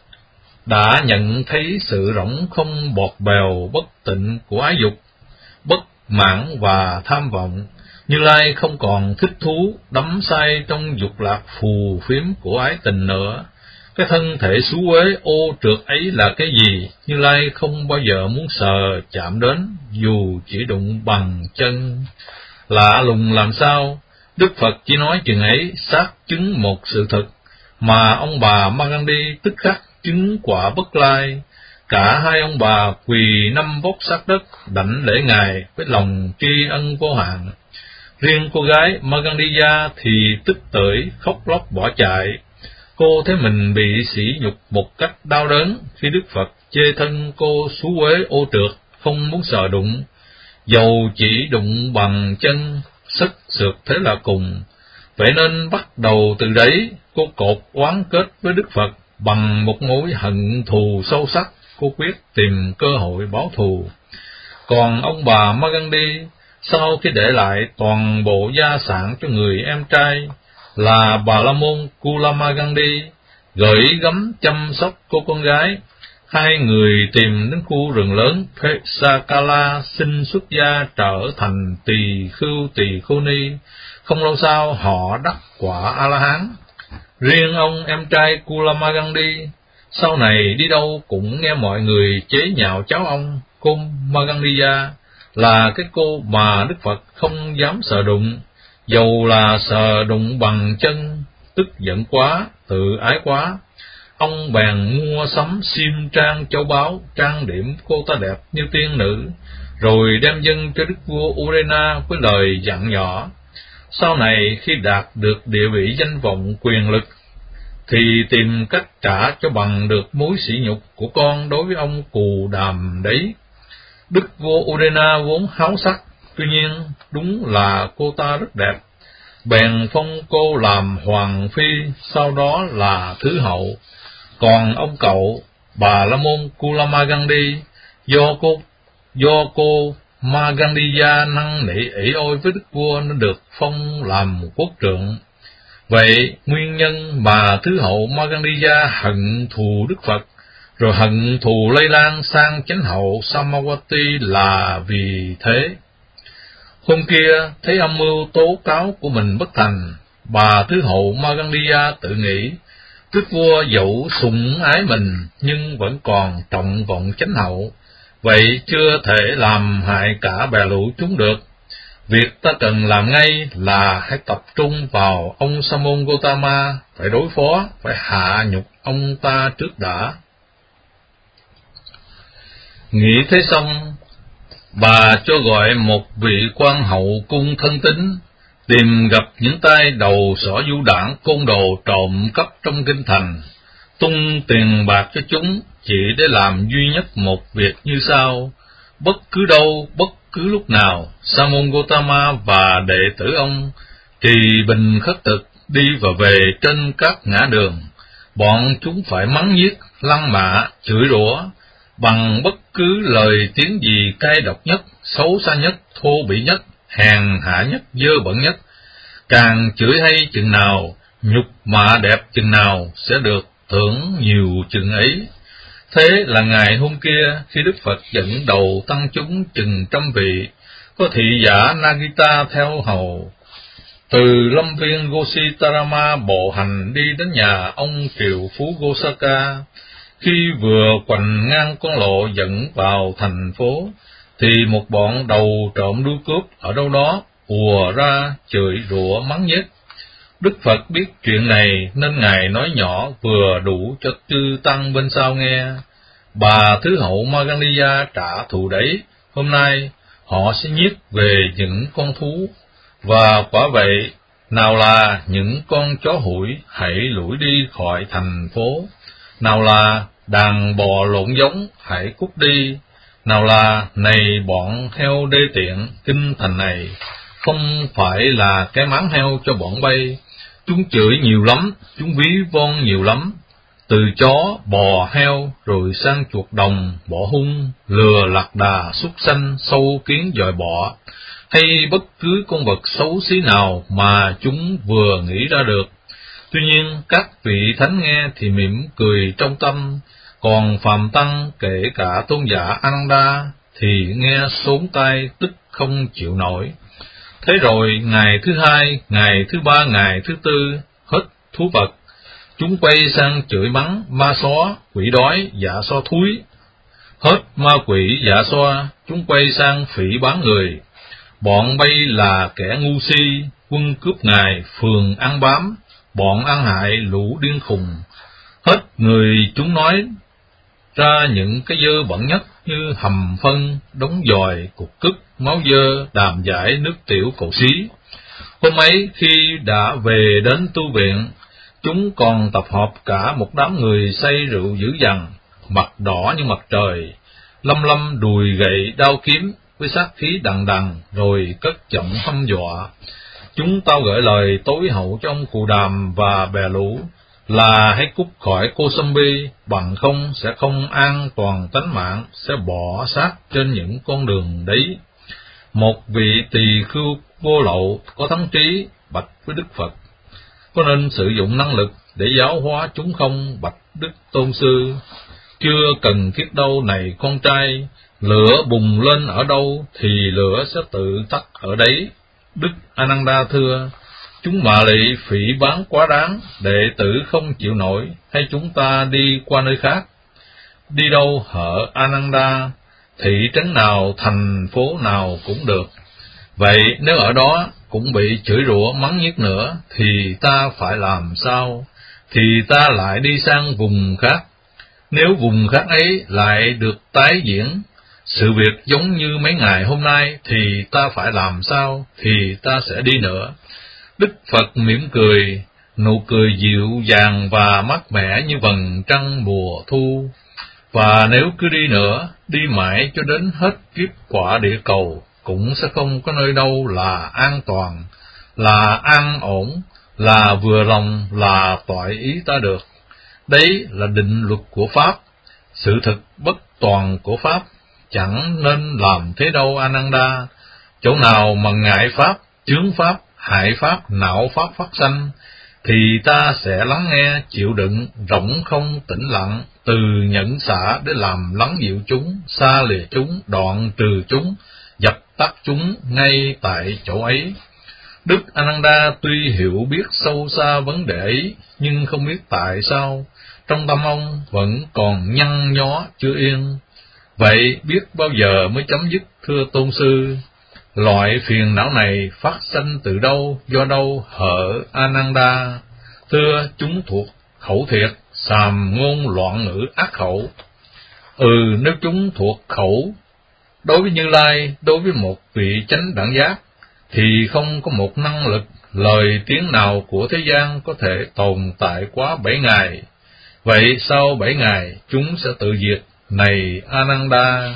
đã nhận thấy sự rỗng không bọt bèo bất tịnh của ái dục, bất mãn và tham vọng. Như Lai không còn thích thú đắm say trong dục lạc phù phiếm của ái tình nữa. Cái thân thể xú uế ô trượt ấy là cái gì? Như Lai không bao giờ muốn sờ chạm đến, dù chỉ đụng bằng chân. Lạ lùng làm sao? Đức Phật chỉ nói chừng ấy, xác chứng một sự thật, mà ông bà Magandi tức khắc chứng quả bất lai. Cả hai ông bà quỳ năm vóc sát đất, đảnh lễ Ngài với lòng tri ân vô hạn. Riêng cô gái Magandiya thì tức tưởi khóc lóc bỏ chạy. Cô thấy mình bị sỉ nhục một cách đau đớn khi Đức Phật chê thân cô xú uế ô trượt, không muốn sờ đụng. Dầu chỉ đụng bằng chân, sức sượt thế là cùng. Vậy nên bắt đầu từ đấy, cô cột oán kết với Đức Phật bằng một mối hận thù sâu sắc. Cô quyết tìm cơ hội báo thù. Còn ông bà Magandi, sau khi để lại toàn bộ gia sản cho người em trai là Bà La Môn Kulamagandi, gửi gắm chăm sóc cô con gái. Hai người tìm đến khu rừng lớn Pesakala, xin xuất gia trở thành tỳ khưu tỳ khưu ni. Không lâu sau họ đắc quả A-la-hán. Riêng ông em trai Kulamagandi sau này đi đâu cũng nghe mọi người chế nhạo cháu ông, cô Magandiya, là cái cô mà Đức Phật không dám sờ đụng, dầu là sờ đụng bằng chân. Tức giận quá, tự ái quá, ông bèn mua sắm xiêm trang châu báu, trang điểm cô ta đẹp như tiên nữ, rồi đem dâng cho đức vua Urena với lời dặn nhỏ. Sau này khi đạt được địa vị danh vọng quyền lực, thì tìm cách trả cho bằng được mối sỉ nhục của con đối với ông Cù Đàm đấy. Đức vua Urena vốn háo sắc, tuy nhiên đúng là cô ta rất đẹp, bèn phong cô làm hoàng phi, sau đó là thứ hậu. Còn ông cậu Bà La Môn Kulamagandi, do cô do cô Magandiya năn nỉ ỷ ôi với đức vua nên được phong làm quốc trượng. Vậy nguyên nhân mà thứ hậu Magandiya hận thù Đức Phật, rồi hận thù lây lan sang chánh hậu Samawati là vì thế. Hôm kia thấy âm mưu tố cáo của mình bất thành, bà thứ hậu Magandiya tự nghĩ đức vua dẫu sủng ái mình nhưng vẫn còn trọng vọng chánh hậu, vậy chưa thể làm hại cả bè lũ chúng được. Việc ta cần làm ngay là hãy tập trung vào ông Sa môn Gotama, phải đối phó, phải hạ nhục ông ta trước đã. Nghĩ thế xong, bà cho gọi một vị quan hậu cung thân tín, tìm gặp những tay đầu sỏ du đảng côn đồ trộm cắp trong kinh thành, tung tiền bạc cho chúng chỉ để làm duy nhất một việc như sau: bất cứ đâu, bất cứ lúc nào, Sa môn Gotama và đệ tử ông trì bình khất thực, đi và về trên các ngã đường, bọn chúng phải mắng nhiếc, lăng mạ, chửi rủa bằng bất cứ lời tiếng gì cay độc nhất, xấu xa nhất, thô bỉ nhất, hèn hạ nhất, dơ bẩn nhất. Càng chửi hay chừng nào, nhục mạ đẹp chừng nào, sẽ được thưởng nhiều chừng ấy. Thế là ngày hôm kia, khi Đức Phật dẫn đầu tăng chúng chừng trăm vị, có thị giả Nagita theo hầu, Từ lâm viên Gositarama bộ hành đi đến nhà ông triệu phú Gosaka. Khi vừa quành ngang con lộ dẫn vào thành phố, thì một bọn đầu trộm đuôi cướp ở đâu đó ùa ra chửi rủa mắng nhiếc. Đức Phật biết chuyện này nên Ngài nói nhỏ vừa đủ cho chư tăng bên sau nghe. Bà Thứ Hậu Maganiya trả thù đấy, hôm nay họ sẽ nhiếc về những con thú, và quả vậy, nào là những con chó hủi hãy lủi đi khỏi thành phố, nào là đàn bò lộn giống hãy cút đi, nào là này bọn heo đê tiện, kinh thành này không phải là cái máng heo cho bọn bay. Chúng chửi nhiều lắm, chúng ví von nhiều lắm, từ chó, bò, heo, rồi sang chuột đồng, bọ hung, lừa, lạc đà, súc sanh, sâu, kiến, dòi bọ, hay bất cứ con vật xấu xí nào mà chúng vừa nghĩ ra được. Tuy nhiên, các vị thánh nghe thì mỉm cười trong tâm, còn phàm tăng kể cả tôn giả Ananda thì nghe xốn tay tức không chịu nổi. Thế rồi ngày thứ hai, ngày thứ ba, ngày thứ tư, hết thú vật, chúng quay sang chửi mắng ma xó, quỷ đói, dạ so thúi. Hết ma quỷ dạ xoa, chúng quay sang phỉ báng người. Bọn bay là kẻ ngu si, quân cướp ngài, phường ăn bám, bọn ăn hại lũ điên khùng. Hết người chúng nói ra những cái dơ bẩn nhất như hầm phân, đống dòi, cục cứt, máu dơ, đàm giải, nước tiểu, cầu xí. Hôm ấy khi đã về đến tu viện, chúng còn tập hợp cả một đám người say rượu dữ dằn, mặt đỏ như mặt trời, lâm lâm đùi gậy đao kiếm với sát khí đằng đằng, rồi cất giọng hăm dọa. Chúng tao gửi lời tối hậu cho ông Cù Đàm và bè lũ là hãy cút khỏi Kosambi, bằng không sẽ không an toàn tánh mạng, sẽ bỏ xác trên những con đường đấy. Một vị tỳ khưu vô lậu có thắng trí bạch với Đức Phật: có nên sử dụng năng lực để giáo hóa chúng không, bạch Đức Tôn Sư? Chưa cần thiết đâu này con trai, lửa bùng lên ở đâu thì lửa sẽ tự tắt ở đấy. Đức Ananda thưa: chúng mạ lị phỉ báng quá đáng, đệ tử không chịu nổi, hay chúng ta đi qua nơi khác? Đi đâu hở Ananda? Thị trấn nào, thành phố nào cũng được. Vậy nếu ở đó cũng bị chửi rủa mắng nhiếc nữa, thì ta phải làm sao? Thì ta lại đi sang vùng khác. Nếu vùng khác ấy lại được tái diễn sự việc giống như mấy ngày hôm nay, thì ta phải làm sao? Thì ta sẽ đi nữa. Đức Phật mỉm cười, nụ cười dịu dàng và mát mẻ như vầng trăng mùa thu. Và nếu cứ đi nữa, đi mãi cho đến hết kiếp quả địa cầu, cũng sẽ không có nơi đâu là an toàn, là an ổn, là vừa lòng, là toại ý ta được. Đấy là định luật của Pháp, sự thực bất toàn của Pháp, chẳng nên làm thế đâu Ananda. Chỗ nào mà ngại Pháp, chướng Pháp, hại Pháp, não Pháp phát sanh, thì ta sẽ lắng nghe, chịu đựng, rỗng không tĩnh lặng, từ nhẫn xả để làm lắng dịu chúng, xa lìa chúng, đoạn trừ chúng, dập tắt chúng ngay tại chỗ ấy. Đức Ananda tuy hiểu biết sâu xa vấn đề ấy, nhưng không biết tại sao trong tâm ông vẫn còn nhăn nhó chưa yên. Vậy biết bao giờ mới chấm dứt thưa Tôn Sư? Loại phiền não này phát sanh từ đâu, do đâu hở Ananda? Thưa, chúng thuộc khẩu thiệt, sàm ngôn loạn ngữ ác khẩu. Ừ, nếu chúng thuộc khẩu đối với Như Lai, đối với một vị chánh đẳng giác, thì không có một năng lực, lời tiếng nào của thế gian có thể tồn tại quá bảy ngày. Vậy sau bảy ngày, chúng sẽ tự diệt, này Ananda.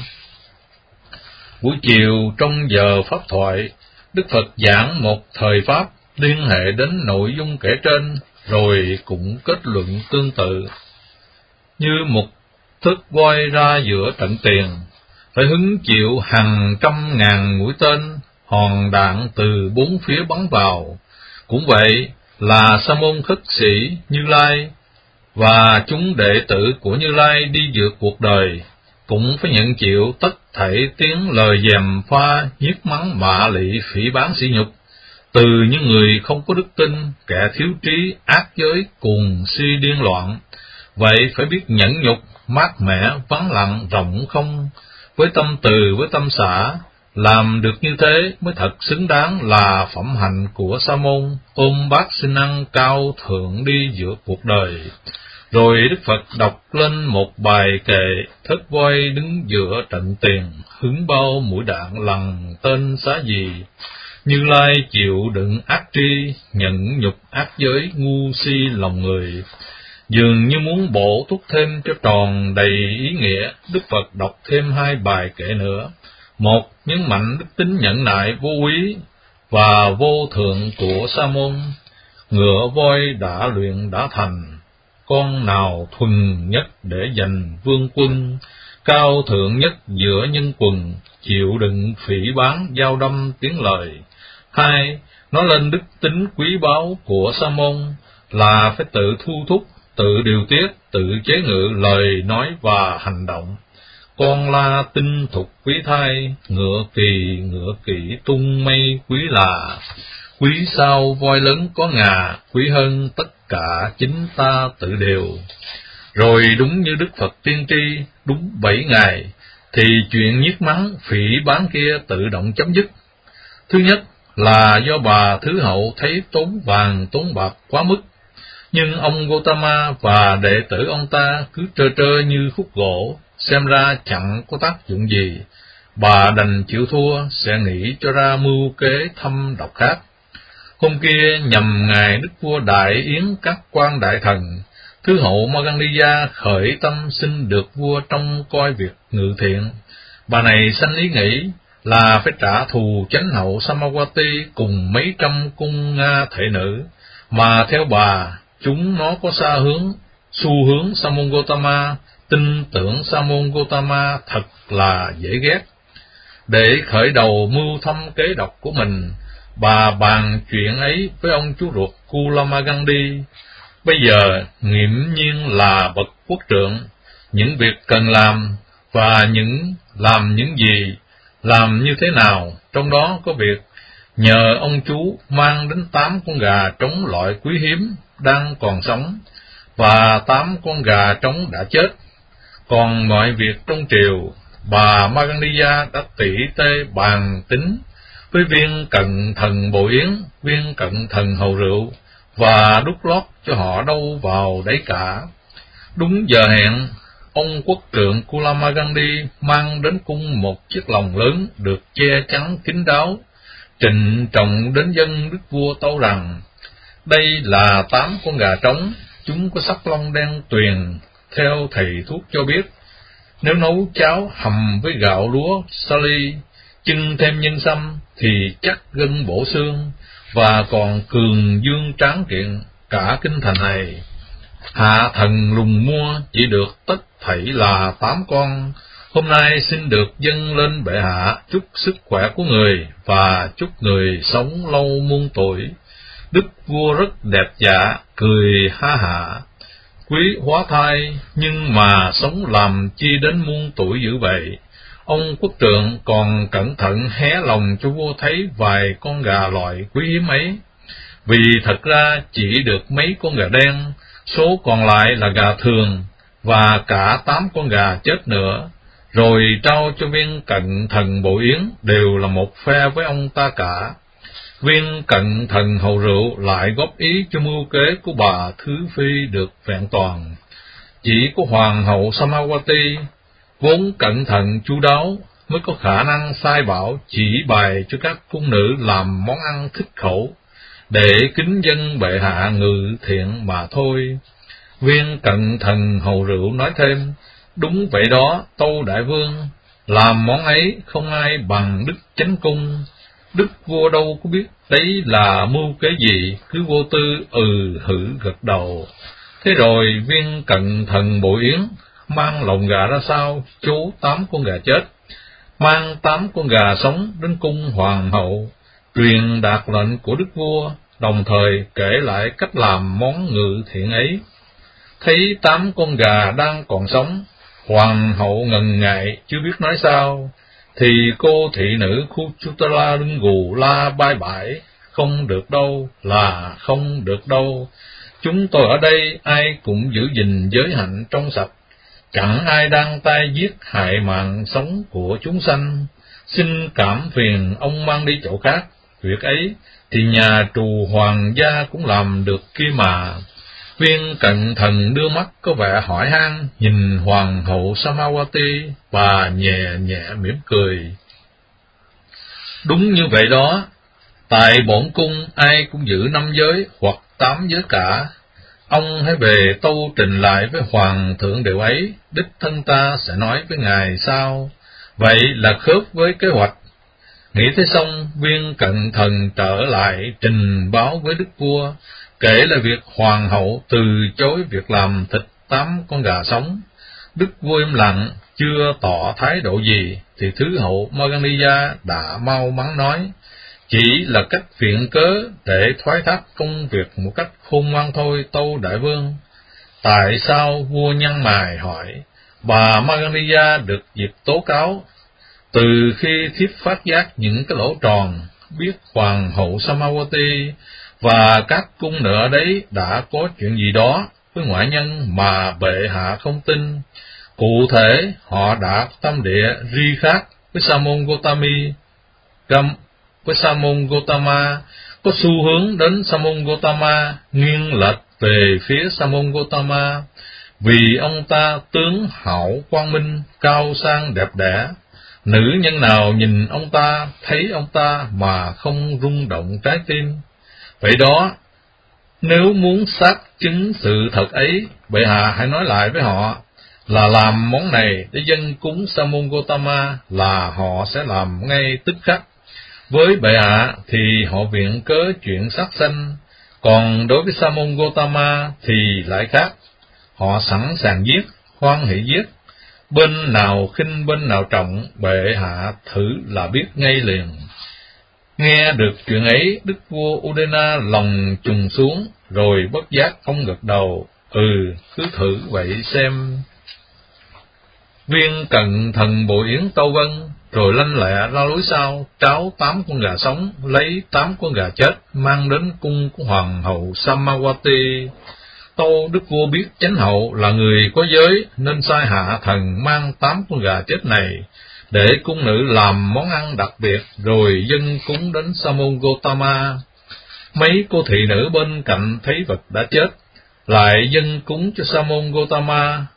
Buổi chiều trong giờ pháp thoại, Đức Phật giảng một thời pháp liên hệ đến nội dung kể trên, rồi cũng kết luận tương tự. Như một thước voi ra giữa trận tiền, phải hứng chịu hàng trăm ngàn mũi tên, hòn đạn từ bốn phía bắn vào. Cũng vậy là Sa môn khất sĩ Như Lai và chúng đệ tử của Như Lai đi vượt cuộc đời, cũng phải nhận chịu tất thảy tiếng lời gièm pha, nhiếc mắng, mạ lị, phỉ báng, sỉ nhục, từ những người không có đức tin, kẻ thiếu trí, ác giới, cuồng si điên loạn. Vậy phải biết nhẫn nhục, mát mẻ, vắng lặng, rộng không, với tâm từ, với tâm xả. Làm được như thế mới thật xứng đáng là phẩm hạnh của Sa môn, ôm bát xin ăn cao thượng đi giữa cuộc đời. Rồi Đức Phật đọc lên một bài kệ, thớt voi đứng giữa trận tiền, hứng bao mũi đạn lằn tên xá gì. Như Lai chịu đựng ác tri, nhẫn nhục ác giới, ngu si lòng người. Dường như muốn bổ túc thêm cho tròn đầy ý nghĩa, Đức Phật đọc thêm hai bài kệ nữa. Một, nhấn mạnh đức tính nhẫn nại vô úy và vô thượng của Sa môn. Ngựa voi đã luyện đã thành, con nào thuần nhất để giành vương quân, cao thượng nhất giữa nhân quần, chịu đựng phỉ báng giao đâm tiếng lời. Hai, nói lên đức tính quý báu của Sa môn là phải tự thu thúc, tự điều tiết, tự chế ngự lời nói và hành động. Con la tinh thục quý thai, ngựa kỳ ngựa kỵ tung mây quý là. Quý sao voi lớn có ngà, quý hơn tất cả chính ta tự đều. Rồi đúng như Đức Phật tiên tri, đúng bảy ngày, thì chuyện nhiếc mắng phỉ báng kia tự động chấm dứt. Thứ nhất là do bà Thứ Hậu thấy tốn vàng tốn bạc quá mức, nhưng ông Gotama và đệ tử ông ta cứ trơ trơ như khúc gỗ, xem ra chẳng có tác dụng gì. Bà đành chịu thua, sẽ nghĩ cho ra mưu kế thâm độc khác. Hôm kia nhằm ngày Đức Vua đại yến các quan đại thần, Thứ Hậu Magandiya khởi tâm xin được vua trông coi việc ngự thiện. Bà này sanh ý nghĩ là phải trả thù chánh hậu Samawati cùng mấy trăm cung Nga thể nữ, mà theo bà, chúng nó có xa hướng, xu hướng Sa môn Gotama, tin tưởng Sa môn Gotama thật là dễ ghét. Để khởi đầu mưu thâm kế độc của mình, bà bàn chuyện ấy với ông chú ruột Kulamagandi. Bây giờ nghiễm nhiên là bậc quốc trượng, những việc cần làm và những làm những gì, làm như thế nào, trong đó có việc nhờ ông chú mang đến tám con gà trống loại quý hiếm đang còn sống và tám con gà trống đã chết. Còn mọi việc trong triều, bà Magandiya đã tỉ tê bàn tính với viên cận thần Bồ Yến, viên cận thần Hầu Rượu, và đút lót cho họ đâu vào đấy cả. Đúng giờ hẹn, ông quốc trượng Kulamagandi mang đến cung một chiếc lồng lớn được che chắn kín đáo, trịnh trọng đến dân đức vua tâu rằng, đây là tám con gà trống, chúng có sắc lông đen tuyền, theo thầy thuốc cho biết, nếu nấu cháo hầm với gạo lúa sali, chưng thêm nhân sâm thì chắc gân bổ xương, và còn cường dương tráng kiện cả kinh thành này. Hạ thần lùng mua chỉ được tất thảy là tám con, hôm nay xin được dâng lên bệ hạ chúc sức khỏe của người và chúc người sống lâu muôn tuổi. Đức vua rất đẹp dạ, cười ha hả. Quý hóa thai, nhưng mà sống làm chi đến muôn tuổi dữ vậy? Ông quốc trượng còn cẩn thận hé lòng cho vua thấy vài con gà loại quý hiếm ấy, vì thật ra chỉ được mấy con gà đen, số còn lại là gà thường, và cả tám con gà chết nữa, rồi trao cho viên cận thần Bồ Yến đều là một phe với ông ta cả. Viên cận thần Hầu Rượu lại góp ý cho mưu kế của bà Thứ Phi được vẹn toàn. Chỉ có Hoàng hậu Samawati, vốn cẩn thận chu đáo, mới có khả năng sai bảo chỉ bài cho các cung nữ làm món ăn thích khẩu, để kính dân bệ hạ ngự thiện mà thôi. Viên cận thần Hầu Rượu nói thêm, đúng vậy đó, tâu đại vương, làm món ấy không ai bằng đức chánh cung. Đức vua đâu có biết đấy là mưu kế gì, cứ vô tư ừ hử gật đầu. Thế rồi viên cận thần Bồ Yến mang lồng gà ra sao, chố tám con gà chết, mang tám con gà sống đến cung hoàng hậu, truyền đạt lệnh của đức vua, đồng thời kể lại cách làm món ngự thiện ấy. Thấy tám con gà đang còn sống, hoàng hậu ngần ngại chưa biết nói sao, thì cô thị nữ Kuchutala lưng gù la bai bãi, không được đâu, là không được đâu. Chúng tôi ở đây ai cũng giữ gìn giới hạnh trong sạch, chẳng ai đang tay giết hại mạng sống của chúng sanh. Xin cảm phiền ông mang đi chỗ khác, việc ấy thì nhà trù hoàng gia cũng làm được kia mà. Viên cận thần đưa mắt có vẻ hỏi han nhìn hoàng hậu Samawati và nhẹ nhẹ mỉm cười. Đúng như vậy đó, tại bổn cung ai cũng giữ năm giới hoặc tám giới cả. Ông hãy về tâu trình lại với hoàng thượng điều ấy, đích thân ta sẽ nói với ngài sau. Vậy là khớp với kế hoạch. Nghĩ thế xong, viên cận thần trở lại trình báo với đức vua, kể là việc hoàng hậu từ chối việc làm thịt tám con gà sống. Đức vua im lặng, chưa tỏ thái độ gì, thì thứ hậu Maganija đã mau mắn nói, chỉ là cách viện cớ để thoái thác công việc một cách khôn ngoan thôi, tâu đại vương. Tại sao? Vua nhăn mày hỏi. Bà Maganija được dịp tố cáo. Từ khi thiếp phát giác những cái lỗ tròn, biết hoàng hậu Samawati và các cung nữ ở đấy đã có chuyện gì đó với ngoại nhân mà bệ hạ không tin. Cụ thể, họ đã tâm địa ri khác với Sa môn Gotami, với Sa môn Gotama, có xu hướng đến Sa môn Gotama, nghiêng lệch về phía Sa môn Gotama, vì ông ta tướng hảo quang minh, cao sang đẹp đẽ. Nữ nhân nào nhìn ông ta, thấy ông ta mà không rung động trái tim. Vậy đó, nếu muốn xác chứng sự thật ấy, bệ hạ hãy nói lại với họ là làm món này để dân cúng Sa môn Gotama, là họ sẽ làm ngay tức khắc. Với bệ hạ thì họ viện cớ chuyện sát sanh, còn đối với Sa môn Gotama thì lại khác. Họ sẵn sàng giết, hoan hỷ giết. Bên nào khinh bên nào trọng, bệ hạ thử là biết ngay liền. Nghe được chuyện ấy, đức vua Udena lòng trùng xuống, rồi bất giác ông gật đầu, ừ, cứ thử vậy xem. Viên cận thần bội yến tâu vân, rồi lanh lẹ ra lối sau, tráo tám con gà sống, lấy tám con gà chết, mang đến cung của hoàng hậu Samawati. Tâu đức vua biết chánh hậu là người có giới, nên sai hạ thần mang tám con gà chết này, để cung nữ làm món ăn đặc biệt, rồi dâng cúng đến Sa môn Gotama. Mấy cô thị nữ bên cạnh thấy vật đã chết, lại dâng cúng cho Sa môn Gotama,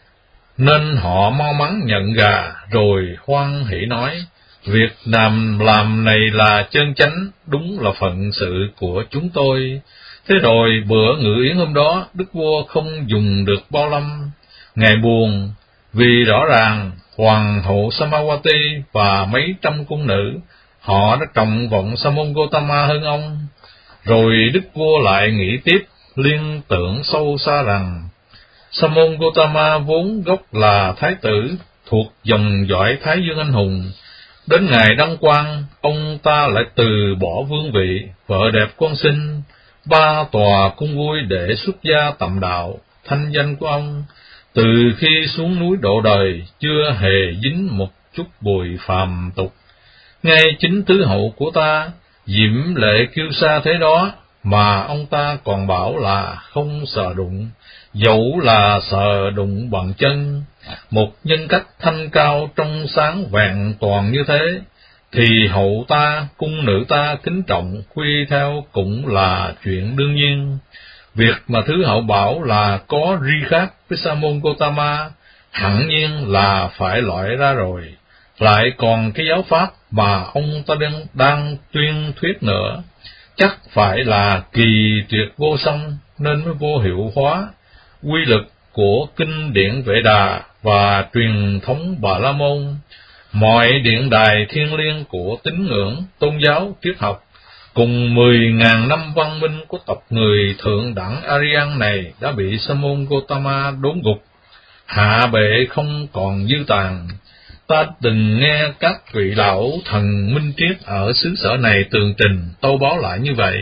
nên họ mau mắn nhận gà, rồi hoan hỷ nói, việc làm làm này là chân chánh, đúng là phận sự của chúng tôi. Thế rồi bữa ngự yến hôm đó, đức vua không dùng được bao lâm. Ngài buồn, vì rõ ràng hoàng hậu Samawati và mấy trăm cung nữ, họ đã trọng vọng Sa môn Gotama hơn ông. Rồi đức vua lại nghĩ tiếp, liên tưởng sâu xa rằng, Sa môn Gotama vốn gốc là thái tử, thuộc dòng dõi Thái Dương anh hùng. Đến ngày đăng quang, ông ta lại từ bỏ vương vị, vợ đẹp con sinh, ba tòa cung vui để xuất gia tầm đạo. Thanh danh của ông từ khi xuống núi độ đời chưa hề dính một chút bụi phàm tục. Ngay chính tứ hậu của ta, diễm lệ kiêu sa thế đó, mà ông ta còn bảo là không sờ đụng, dẫu là sờ đụng bằng chân. Một nhân cách thanh cao trong sáng vẹn toàn như thế, thì hậu ta, cung nữ ta kính trọng quy theo cũng là chuyện đương nhiên. Việc mà thứ hậu bảo là có ri khác với Sa môn Gotama, hẳn nhiên là phải loại ra rồi. Lại còn cái giáo pháp mà ông ta đang, đang tuyên thuyết nữa, chắc phải là kỳ tuyệt vô song, nên mới vô hiệu hóa quy lực của kinh điển Vệ Đà và truyền thống Bà La Môn. Mọi điện đài thiêng liêng của tín ngưỡng, tôn giáo, triết học, cùng mười ngàn năm văn minh của tộc người thượng đẳng Aryan này đã bị Sa môn Gotama đốn gục, hạ bệ không còn dư tàn. Ta từng nghe các vị lão thần minh triết ở xứ sở này tường trình tâu báo lại như vậy,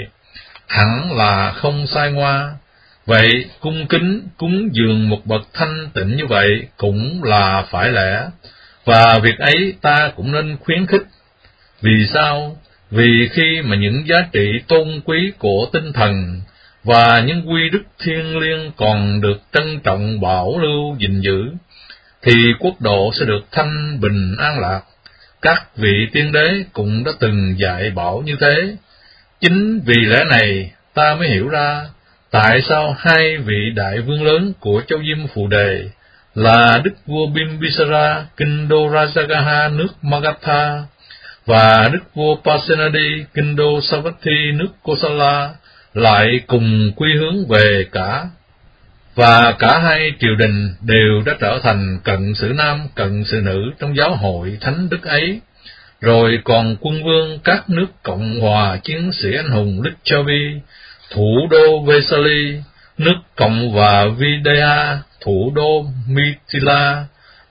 hẳn là không sai ngoa. Vậy cung kính cúng dường một bậc thanh tịnh như vậy cũng là phải lẽ, và việc ấy ta cũng nên khuyến khích. Vì sao? Vì khi mà những giá trị tôn quý của tinh thần và những quy đức thiêng liêng còn được trân trọng bảo lưu gìn giữ, thì quốc độ sẽ được thanh bình an lạc. Các vị tiên đế cũng đã từng dạy bảo như thế. Chính vì lẽ này, ta mới hiểu ra tại sao hai vị đại vương lớn của châu Diêm Phù Đề là đức vua Bimbisara kinh đô Rajagaha nước Magadha và đức vua Pasenadi kinh đô Savatthi nước Kosala lại cùng quy hướng về cả, và cả hai triều đình đều đã trở thành cận sự nam cận sự nữ trong giáo hội thánh đức ấy. Rồi còn quân vương các nước Cộng hòa chiến sĩ anh hùng Lichavi, thủ đô Vesali, nước Cộng hòa Videha, thủ đô Mithila,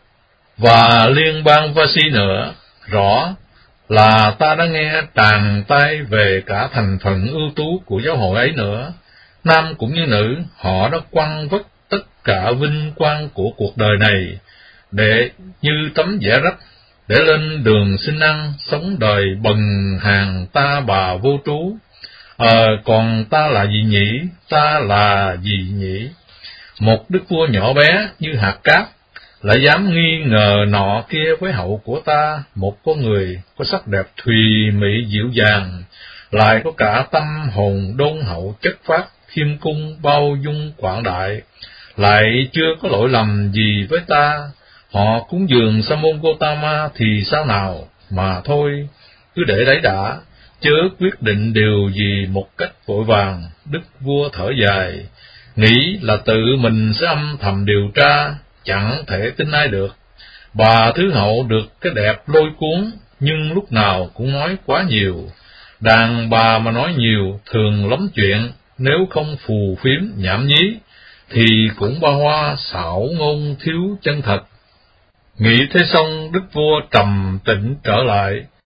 và liên bang Vasi nữa. Rõ là ta đã nghe tràn tai về cả thành phần ưu tú của giáo hội ấy nữa. Nam cũng như nữ, họ đã quăng vất tất cả vinh quang của cuộc đời này, để như tấm vẽ rách, để lên đường xin ăn, sống đời bần hàn ta bà vô trú. Ờ, còn ta là gì nhỉ? Ta là gì nhỉ? Một đức vua nhỏ bé như hạt cát, lại dám nghi ngờ nọ kia với hậu của ta, một con người có sắc đẹp thùy mị dịu dàng, lại có cả tâm hồn đôn hậu chất phát, khiêm cung bao dung quảng đại, lại chưa có lỗi lầm gì với ta. Họ cúng dường Sa môn Gotama thì sao nào, mà thôi, cứ để đấy đã, chớ quyết định điều gì một cách vội vàng. Đức vua thở dài, nghĩ là tự mình sẽ âm thầm điều tra, chẳng thể tin ai được. Bà thứ hậu được cái đẹp lôi cuốn, nhưng lúc nào cũng nói quá nhiều. Đàn bà mà nói nhiều thường lắm chuyện, nếu không phù phiếm nhảm nhí, thì cũng ba hoa xảo ngôn thiếu chân thật. Nghĩ thế xong, đức vua trầm tĩnh trở lại,